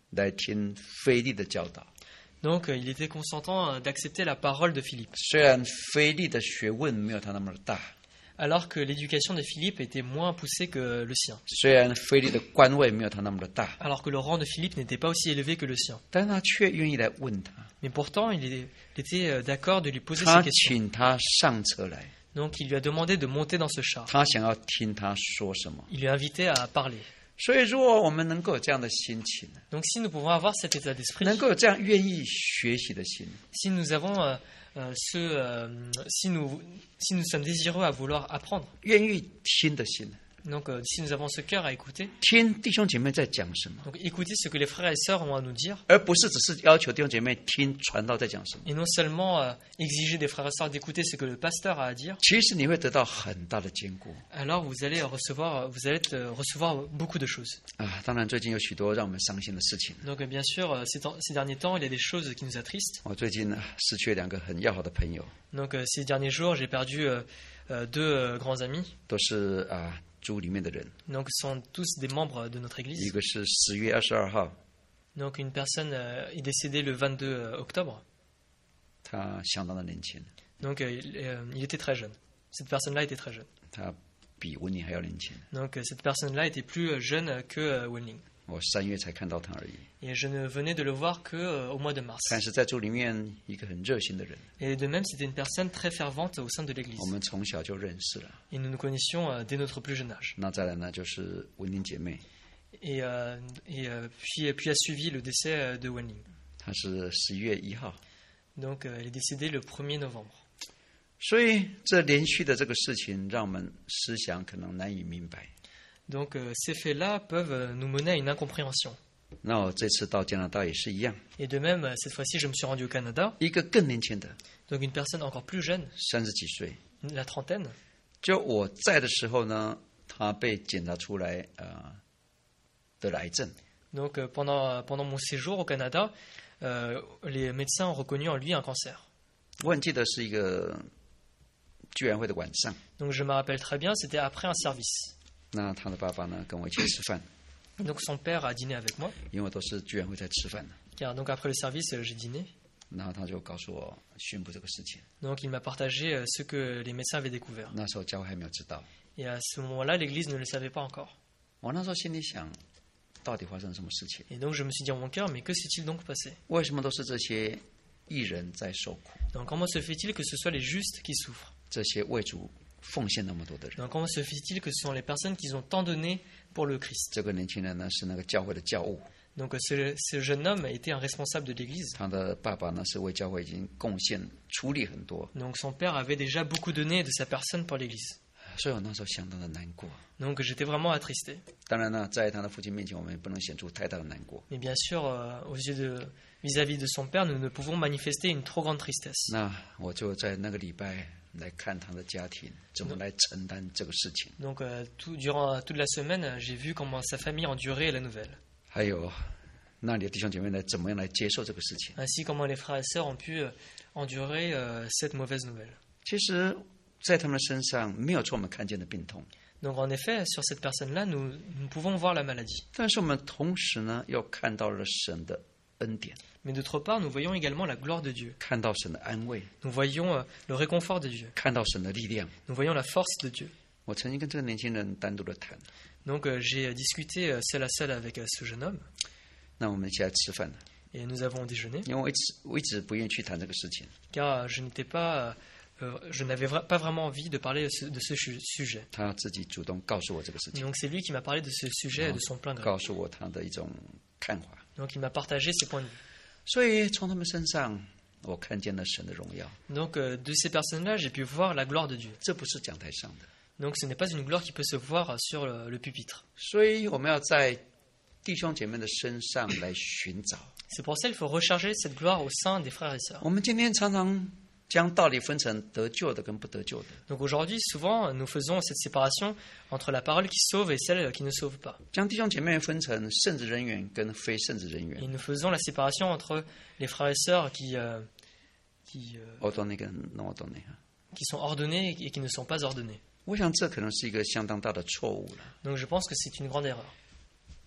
[SPEAKER 1] 来听腓利的教导。
[SPEAKER 2] Donc, euh, il était consentant euh, d'accepter la parole de Philippe,
[SPEAKER 1] 虽然腓利的学问没有他那么的大，
[SPEAKER 2] alors que l'éducation de Philippe était moins poussée que le sien,
[SPEAKER 1] 虽然腓利的官位没有他那么的大，
[SPEAKER 2] alors que le rang de Philippe n'était pas aussi élevé que le sien.
[SPEAKER 1] 但他却愿意来问他，
[SPEAKER 2] Mais pourtant, il, est- il était euh, d'accord de lui poser
[SPEAKER 1] 他
[SPEAKER 2] ces questions.
[SPEAKER 1] 请他上车来，
[SPEAKER 2] Donc, il lui a demandé de monter dans ce char.
[SPEAKER 1] 他想要听他说什么。
[SPEAKER 2] Il lui a invité à parler.
[SPEAKER 1] 所以，如果我们能够有这样的心情，
[SPEAKER 2] Donc, si nous pouvons avoir cet état d'esprit,
[SPEAKER 1] 能够有这样愿意学习的心，
[SPEAKER 2] si nous avons euh, euh, ce, euh, si nous, si nous sommes désireux à vouloir apprendre,
[SPEAKER 1] 愿意听的心，
[SPEAKER 2] donc euh, si nous avons ce cœur à écouter,
[SPEAKER 1] 听弟兄姐妹在讲什么，
[SPEAKER 2] donc écouter ce que les frères et sœurs ont à nous dire,
[SPEAKER 1] 而不是只是要求弟兄姐妹听传道在讲什么。
[SPEAKER 2] et non seulement euh, exiger des frères et sœurs d'écouter ce que le pasteur a à dire,
[SPEAKER 1] 其实你会得到很大的坚固
[SPEAKER 2] alors vous allez recevoir, vous allez euh, recevoir beaucoup de choses.
[SPEAKER 1] 啊！当然，最近有许多让我们伤心的事情。
[SPEAKER 2] Donc euh, bien sûr, euh, ces, temps- ces derniers temps, il y a des choses qui nous attristent.
[SPEAKER 1] 我最近呢失去了两个很要好的朋友，
[SPEAKER 2] Donc euh, ces derniers jours, j'ai perdu euh, euh, deux euh, grands amis.
[SPEAKER 1] 都是啊主里面的人。
[SPEAKER 2] Donc ce sont tous des membres de notre
[SPEAKER 1] 一
[SPEAKER 2] église.
[SPEAKER 1] 个是十月二十二号，
[SPEAKER 2] Donc une personne euh, est décédée le vingt-deux octobre.
[SPEAKER 1] 他相当的年轻，
[SPEAKER 2] Donc euh, il, euh, il était très jeune. Cette personne-là était très jeune.
[SPEAKER 1] 他比文宁还要年轻。
[SPEAKER 2] Donc euh, cette personne-là était plus euh, jeune que euh, Wenling.
[SPEAKER 1] 我三月才看到他而已，
[SPEAKER 2] Et je ne venais de le voir que euh, au mois de mars.
[SPEAKER 1] 但是在主里面一个很热心的人，
[SPEAKER 2] Et de même, c'était une personne très fervente au sein de l'église.
[SPEAKER 1] 我们从小就认识了。
[SPEAKER 2] Et nous nous connaissions euh, dès notre plus jeune âge.
[SPEAKER 1] 那再来呢，就是文宁姐妹，
[SPEAKER 2] Et, euh, et euh, puis, puis a suivi le décès euh, de Wenling.
[SPEAKER 1] 她是十一月一号，
[SPEAKER 2] Donc euh, elle est décédée le premier novembre.
[SPEAKER 1] 所以这连续的这个事情，让我们思想可能难以明白。
[SPEAKER 2] Donc euh, ces faits-là peuvent euh, nous mener à une incompréhension.
[SPEAKER 1] 那我这次到加拿大也是一样，
[SPEAKER 2] Et de même, euh, cette fois-ci, je me suis rendu au Canada.
[SPEAKER 1] 一个更年轻的，
[SPEAKER 2] Donc une personne encore plus jeune,
[SPEAKER 1] 三十几岁，
[SPEAKER 2] la trentaine.
[SPEAKER 1] 就我在的时候呢，他被检查出来呃得了癌症，
[SPEAKER 2] Donc euh, pendant, pendant mon séjour au Canada, euh, les médecins ont reconnu en lui un cancer.
[SPEAKER 1] 我很记得是一个聚会会的晚上，
[SPEAKER 2] Donc je me rappelle très bien, c'était après un service.
[SPEAKER 1] 那他的爸爸呢跟我一起吃饭，
[SPEAKER 2] Donc son père a dîné avec moi,
[SPEAKER 1] 因为我都是聚会在吃饭的，
[SPEAKER 2] car donc après le service, euh, j'ai dîné.
[SPEAKER 1] 然后他就告诉我宣布这个事情。
[SPEAKER 2] Donc il m'a partagé euh, ce que les médecins avaient découvert.
[SPEAKER 1] 那时候教会还没有知道，
[SPEAKER 2] Et à ce moment-là, l'Église ne le savait pas encore.
[SPEAKER 1] 我那时候心里想，到底发生什么事情？
[SPEAKER 2] Et donc je me suis dit en mon cœur, mais que s'est-il donc passé?
[SPEAKER 1] 为什么都是这些艺人在受苦？
[SPEAKER 2] Donc comment se fait-il que ce soit les justes qui souffrent?
[SPEAKER 1] 这些为主奉献那么多的人？
[SPEAKER 2] Donc comment se fait-il que ce sont les personnes qui ont tant donné pour le Christ?
[SPEAKER 1] 这个年轻人呢是那个教会的教务，
[SPEAKER 2] Donc euh, ce, ce jeune homme était un responsable de l'Église.
[SPEAKER 1] 他的爸爸呢是为教会已经贡献出力很多，
[SPEAKER 2] Donc son père avait déjà beaucoup donné de sa personne pour l'Église.
[SPEAKER 1] 所以我那时候相当的难过。
[SPEAKER 2] Donc j'étais vraiment attristé.
[SPEAKER 1] 当然呢，在他的父亲面前，我们也不能显出太大的难过。
[SPEAKER 2] Mais bien sûr, euh, aux yeux de vis-à-vis de son père, nous ne pouvons manifester une trop grande tristesse.
[SPEAKER 1] 那我就在那个礼拜来看他的家庭怎么来承担这个事情，
[SPEAKER 2] Donc euh, tout, durant euh, toute la semaine, euh, j'ai vu comment sa famille endurait la nouvelle.
[SPEAKER 1] 还有那里的弟兄姐妹来怎么样来接受这个事情。
[SPEAKER 2] Ainsi comment les frères et sœurs ont pu euh, endurer euh, cette mauvaise nouvelle.
[SPEAKER 1] 其实，在他们身上没有从我们看见的病痛，
[SPEAKER 2] Donc en effet, sur cette personne-là, nous, nous pouvons voir la maladie.
[SPEAKER 1] 但是我们同时呢，又看到了神的恩典，
[SPEAKER 2] Mais d'autre part, nous voyons également la gloire de Dieu.
[SPEAKER 1] 看到神的安慰，
[SPEAKER 2] Nous voyons euh, le réconfort de Dieu.
[SPEAKER 1] 看到神的力量。
[SPEAKER 2] Nous voyons la force de Dieu.
[SPEAKER 1] 我曾经跟这个年轻人单独的谈，
[SPEAKER 2] Donc euh, j'ai discuté euh, seul à seul avec euh, ce jeune homme
[SPEAKER 1] 那我们一起来吃饭，
[SPEAKER 2] et nous avons déjeuné
[SPEAKER 1] 因为我一直我一直不愿意去谈这个事情，
[SPEAKER 2] car euh, je n'étais pas, euh, je n'avais vra- pas vraiment envie de parler de ce, de ce su- sujet.
[SPEAKER 1] 他自己主动告诉我这个事情，
[SPEAKER 2] Donc c'est lui qui m'a parlé de ce sujet de son plein gré.
[SPEAKER 1] 告诉我他的一种看法。
[SPEAKER 2] Donc il m'a partagé ses points de vue.
[SPEAKER 1] 所以从他们身上，我看见了神的荣耀。
[SPEAKER 2] Donc euh, de ces personnes-là, j'ai pu voir la gloire de Dieu.
[SPEAKER 1] 这不是讲台上的，
[SPEAKER 2] Donc ce n'est pas une gloire qui peut se voir euh, sur le, le pupitre.
[SPEAKER 1] 所以我们要在弟兄姐妹的身上来寻找。
[SPEAKER 2] C'est pour ça qu'il faut recharger cette gloire au sein des frères et sœurs.
[SPEAKER 1] 我们今天常常将道理分成得救的跟不得救的，
[SPEAKER 2] Donc aujourd'hui, souvent, nous faisons cette séparation entre la parole qui sauve et celle qui ne sauve pas.
[SPEAKER 1] 将弟兄姐妹分成圣职人员跟非圣职人
[SPEAKER 2] Et
[SPEAKER 1] 员，
[SPEAKER 2] nous faisons la séparation entre les frères et sœurs qui, euh, qui, euh,
[SPEAKER 1] 我懂那个，那我懂那个。
[SPEAKER 2] qui sont ordonnés et qui ne sont pas ordonnés.
[SPEAKER 1] 我想这可能是一个相当大的错误了。
[SPEAKER 2] Donc je pense que c'est une grande erreur.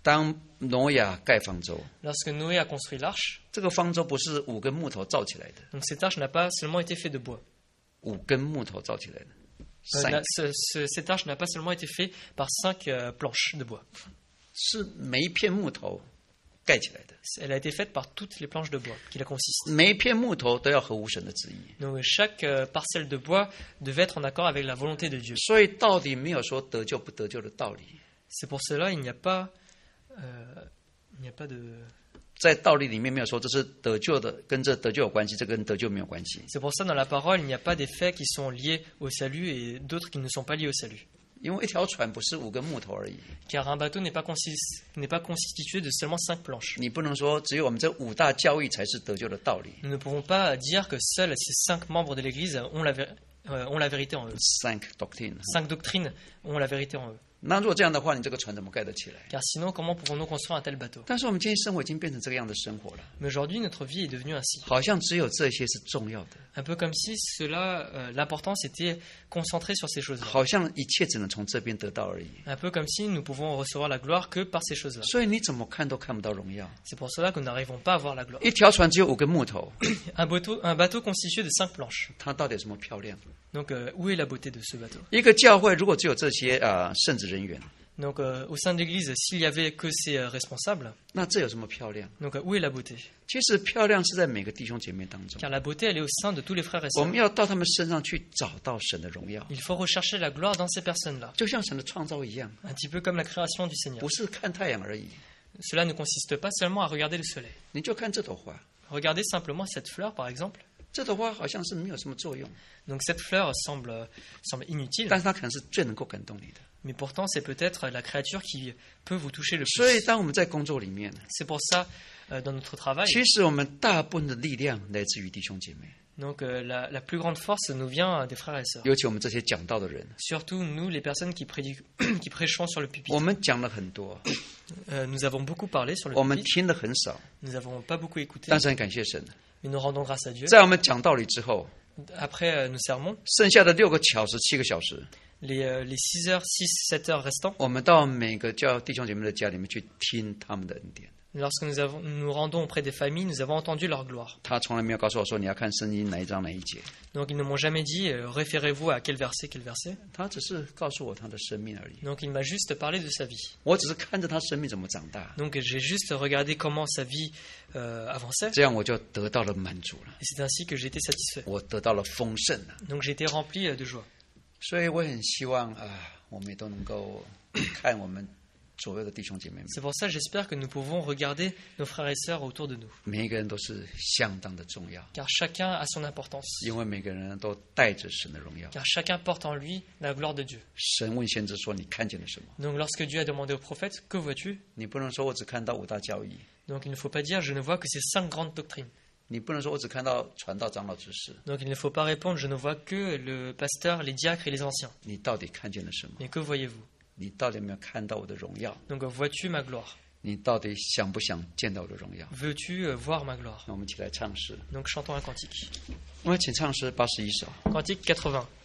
[SPEAKER 1] 当挪亚盖方舟，
[SPEAKER 2] Lorsque Noé a construit l'arche,
[SPEAKER 1] 这个方舟不是五根木头造起来的，
[SPEAKER 2] donc cette arche n'a pas seulement été faite de bois.
[SPEAKER 1] 五根木头造起来的。
[SPEAKER 2] Euh,
[SPEAKER 1] Cinq.
[SPEAKER 2] n'a- ce- ce- cette arche n'a pas seulement été faite par cinq euh, planches de bois.
[SPEAKER 1] 是每一片木头盖起来的，
[SPEAKER 2] Elle a été faite par toutes les planches de bois qui la consistent.
[SPEAKER 1] 每一片木头都要合乎神的旨意。
[SPEAKER 2] Donc chaque euh, parcelle de bois devait être en accord avec la volonté de Dieu.
[SPEAKER 1] 所以到底没有说得救不得救的道理，
[SPEAKER 2] C'est pour cela il n'y a pas, euh, il n'y a pas de.
[SPEAKER 1] 在道理里面没有说这是得救的，跟这得救有关系，这跟得救没有关系。
[SPEAKER 2] C'est pour ça dans la parole il n'y a pas des faits qui sont liés au salut et d'autres qui ne sont pas liés au salut.
[SPEAKER 1] 因为一条船不是五根木头而已，
[SPEAKER 2] Car un bateau n'est pas, consist- n'est pas constitué de seulement cinq planches.
[SPEAKER 1] 你不能说只有我们这五大教义才是得救的道理。
[SPEAKER 2] Nous ne pouvons pas dire que seuls ces cinq membres de l'Église ont la, vé- euh, ont la vérité en eux.
[SPEAKER 1] Cinq doctrines。
[SPEAKER 2] Cinq doctrines ont la vérité en eux.
[SPEAKER 1] 那如果这样的话，你这个船怎么盖得起来？
[SPEAKER 2] Car sinon, comment pouvons-nous construire un tel bateau?
[SPEAKER 1] 但是我们今天生活已经变成这个样的生活了，
[SPEAKER 2] Mais aujourd'hui, notre vie est devenue ainsi.
[SPEAKER 1] 好像只有这些是重要的，
[SPEAKER 2] Un peu comme si cela, euh, l'importance était concentrée sur ces choses-là.
[SPEAKER 1] 好像一切只能从这边得到而已。
[SPEAKER 2] Un peu comme si nous pouvons recevoir la gloire que par ces choses-là.
[SPEAKER 1] 所以你怎么看都看不到荣耀。
[SPEAKER 2] C'est pour cela que nous n'arrivons pas à voir la gloire.
[SPEAKER 1] 一条船只有五根木头，
[SPEAKER 2] Un bateau, un bateau constitué de cinq planches.
[SPEAKER 1] 它到底有什么漂亮？
[SPEAKER 2] Donc, euh, où est la beauté de ce bateau?
[SPEAKER 1] 一个教会如果只有这些啊、圣职人员，
[SPEAKER 2] Donc, euh, au sein de l'Église, s'il y avait que ces euh, responsables,
[SPEAKER 1] 那这有什么漂亮？
[SPEAKER 2] donc euh, où est la beauté?
[SPEAKER 1] 其实漂亮是在每个弟兄姐妹当中，
[SPEAKER 2] Car la beauté, elle est au sein de tous les frères et
[SPEAKER 1] 我
[SPEAKER 2] sœurs.
[SPEAKER 1] 们要到他们身上去找到神的荣耀，
[SPEAKER 2] Il faut rechercher la gloire dans ces personnes-là,
[SPEAKER 1] 就像神的创造一样，
[SPEAKER 2] un petit peu comme la création du Seigneur.
[SPEAKER 1] 不是看太阳而已。
[SPEAKER 2] Cela ne consiste pas seulement à regarder le soleil.
[SPEAKER 1] 你就看这朵花，
[SPEAKER 2] Regardez simplement cette fleur, par exemple.
[SPEAKER 1] 这朵花好像是没有什么作用，
[SPEAKER 2] Donc cette fleur semble, euh, semble inutile,
[SPEAKER 1] 但是它可能是最能够感动你的。
[SPEAKER 2] mais pourtant c'est peut-être la créature qui peut vous toucher le
[SPEAKER 1] 所以
[SPEAKER 2] plus.
[SPEAKER 1] 当我们在工作里面，
[SPEAKER 2] C'est pour ça, euh, dans notre travail,
[SPEAKER 1] 其实我们大部分的力量来自于弟兄姐妹，
[SPEAKER 2] donc euh, la, la plus grande force nous vient des frères et sœurs.
[SPEAKER 1] 尤其我们这些讲道的人，
[SPEAKER 2] Surtout nous, les personnes qui, prédiquent- qui prêchons sur le
[SPEAKER 1] 我
[SPEAKER 2] pupitre.
[SPEAKER 1] 们讲了很多，
[SPEAKER 2] Euh, nous avons beaucoup parlé sur le
[SPEAKER 1] 我们
[SPEAKER 2] pupitre,
[SPEAKER 1] 听的很少，
[SPEAKER 2] nous n'avons pas beaucoup écouté,
[SPEAKER 1] 但是很感谢神，
[SPEAKER 2] mais nous rendons grâce à Dieu.
[SPEAKER 1] 在我们讲道理之后，
[SPEAKER 2] Après euh, nos sermons,
[SPEAKER 1] 剩下的六个小时、七个小时，
[SPEAKER 2] les, euh, les six heures, six, sept heures restants,
[SPEAKER 1] 我们到每个教弟兄姐妹的家里面去听他们的恩典。
[SPEAKER 2] lorsque nous, avons, nous nous rendons auprès des familles, nous avons entendu leur gloire.
[SPEAKER 1] 他从来没有告诉我说你要看圣经哪一章哪一节，
[SPEAKER 2] Donc ils ne m'ont jamais dit euh, référez-vous à quel verset, quel verset.
[SPEAKER 1] 他只是告诉我他的生命而已。
[SPEAKER 2] Donc il m'a juste parlé de sa vie.
[SPEAKER 1] 我只是看着他生命怎么长大，
[SPEAKER 2] Donc j'ai juste regardé comment sa vie euh, avançait
[SPEAKER 1] 这样我就得到了满足了，
[SPEAKER 2] et c'est ainsi que j'ai été satisfait.
[SPEAKER 1] 我得到了丰盛了。
[SPEAKER 2] Donc j'ai été rempli euh, de joie.
[SPEAKER 1] 所以我很希望啊，我们也都能够看我们左右的弟兄姐妹们，
[SPEAKER 2] C'est pour ça j'espère que nous pouvons regarder nos frères et sœurs autour de nous.
[SPEAKER 1] 每一个人都是相当的重要，
[SPEAKER 2] Car chacun a son importance.
[SPEAKER 1] 因为每个人都带着神的荣耀。
[SPEAKER 2] Car chacun porte en lui la gloire de Dieu.
[SPEAKER 1] 神问先知说：“你看见了什么
[SPEAKER 2] Donc lorsque Dieu a demandé au prophète que vois-tu ?？”
[SPEAKER 1] 你不能说我只看到五大教义，
[SPEAKER 2] Donc il ne faut pas dire je ne vois que ces cinq grandes doctrines.
[SPEAKER 1] 你不能说我只看到传道长老执事，
[SPEAKER 2] Donc il ne faut pas répondre je ne vois que le pasteur, les diacres et les anciens.
[SPEAKER 1] 你到底看见了什么？
[SPEAKER 2] Mais que voyez-vous?
[SPEAKER 1] 你到底有没有看到我的荣耀？
[SPEAKER 2] Donc vois-tu ma gloire?
[SPEAKER 1] 你到底想不想见到我的荣耀？
[SPEAKER 2] Veux-tu euh, voir ma gloire?
[SPEAKER 1] 那我们一起来唱诗，
[SPEAKER 2] Donc chantons un cantique.
[SPEAKER 1] 我们请唱诗八十一首。
[SPEAKER 2] Cantique quatre-vingts.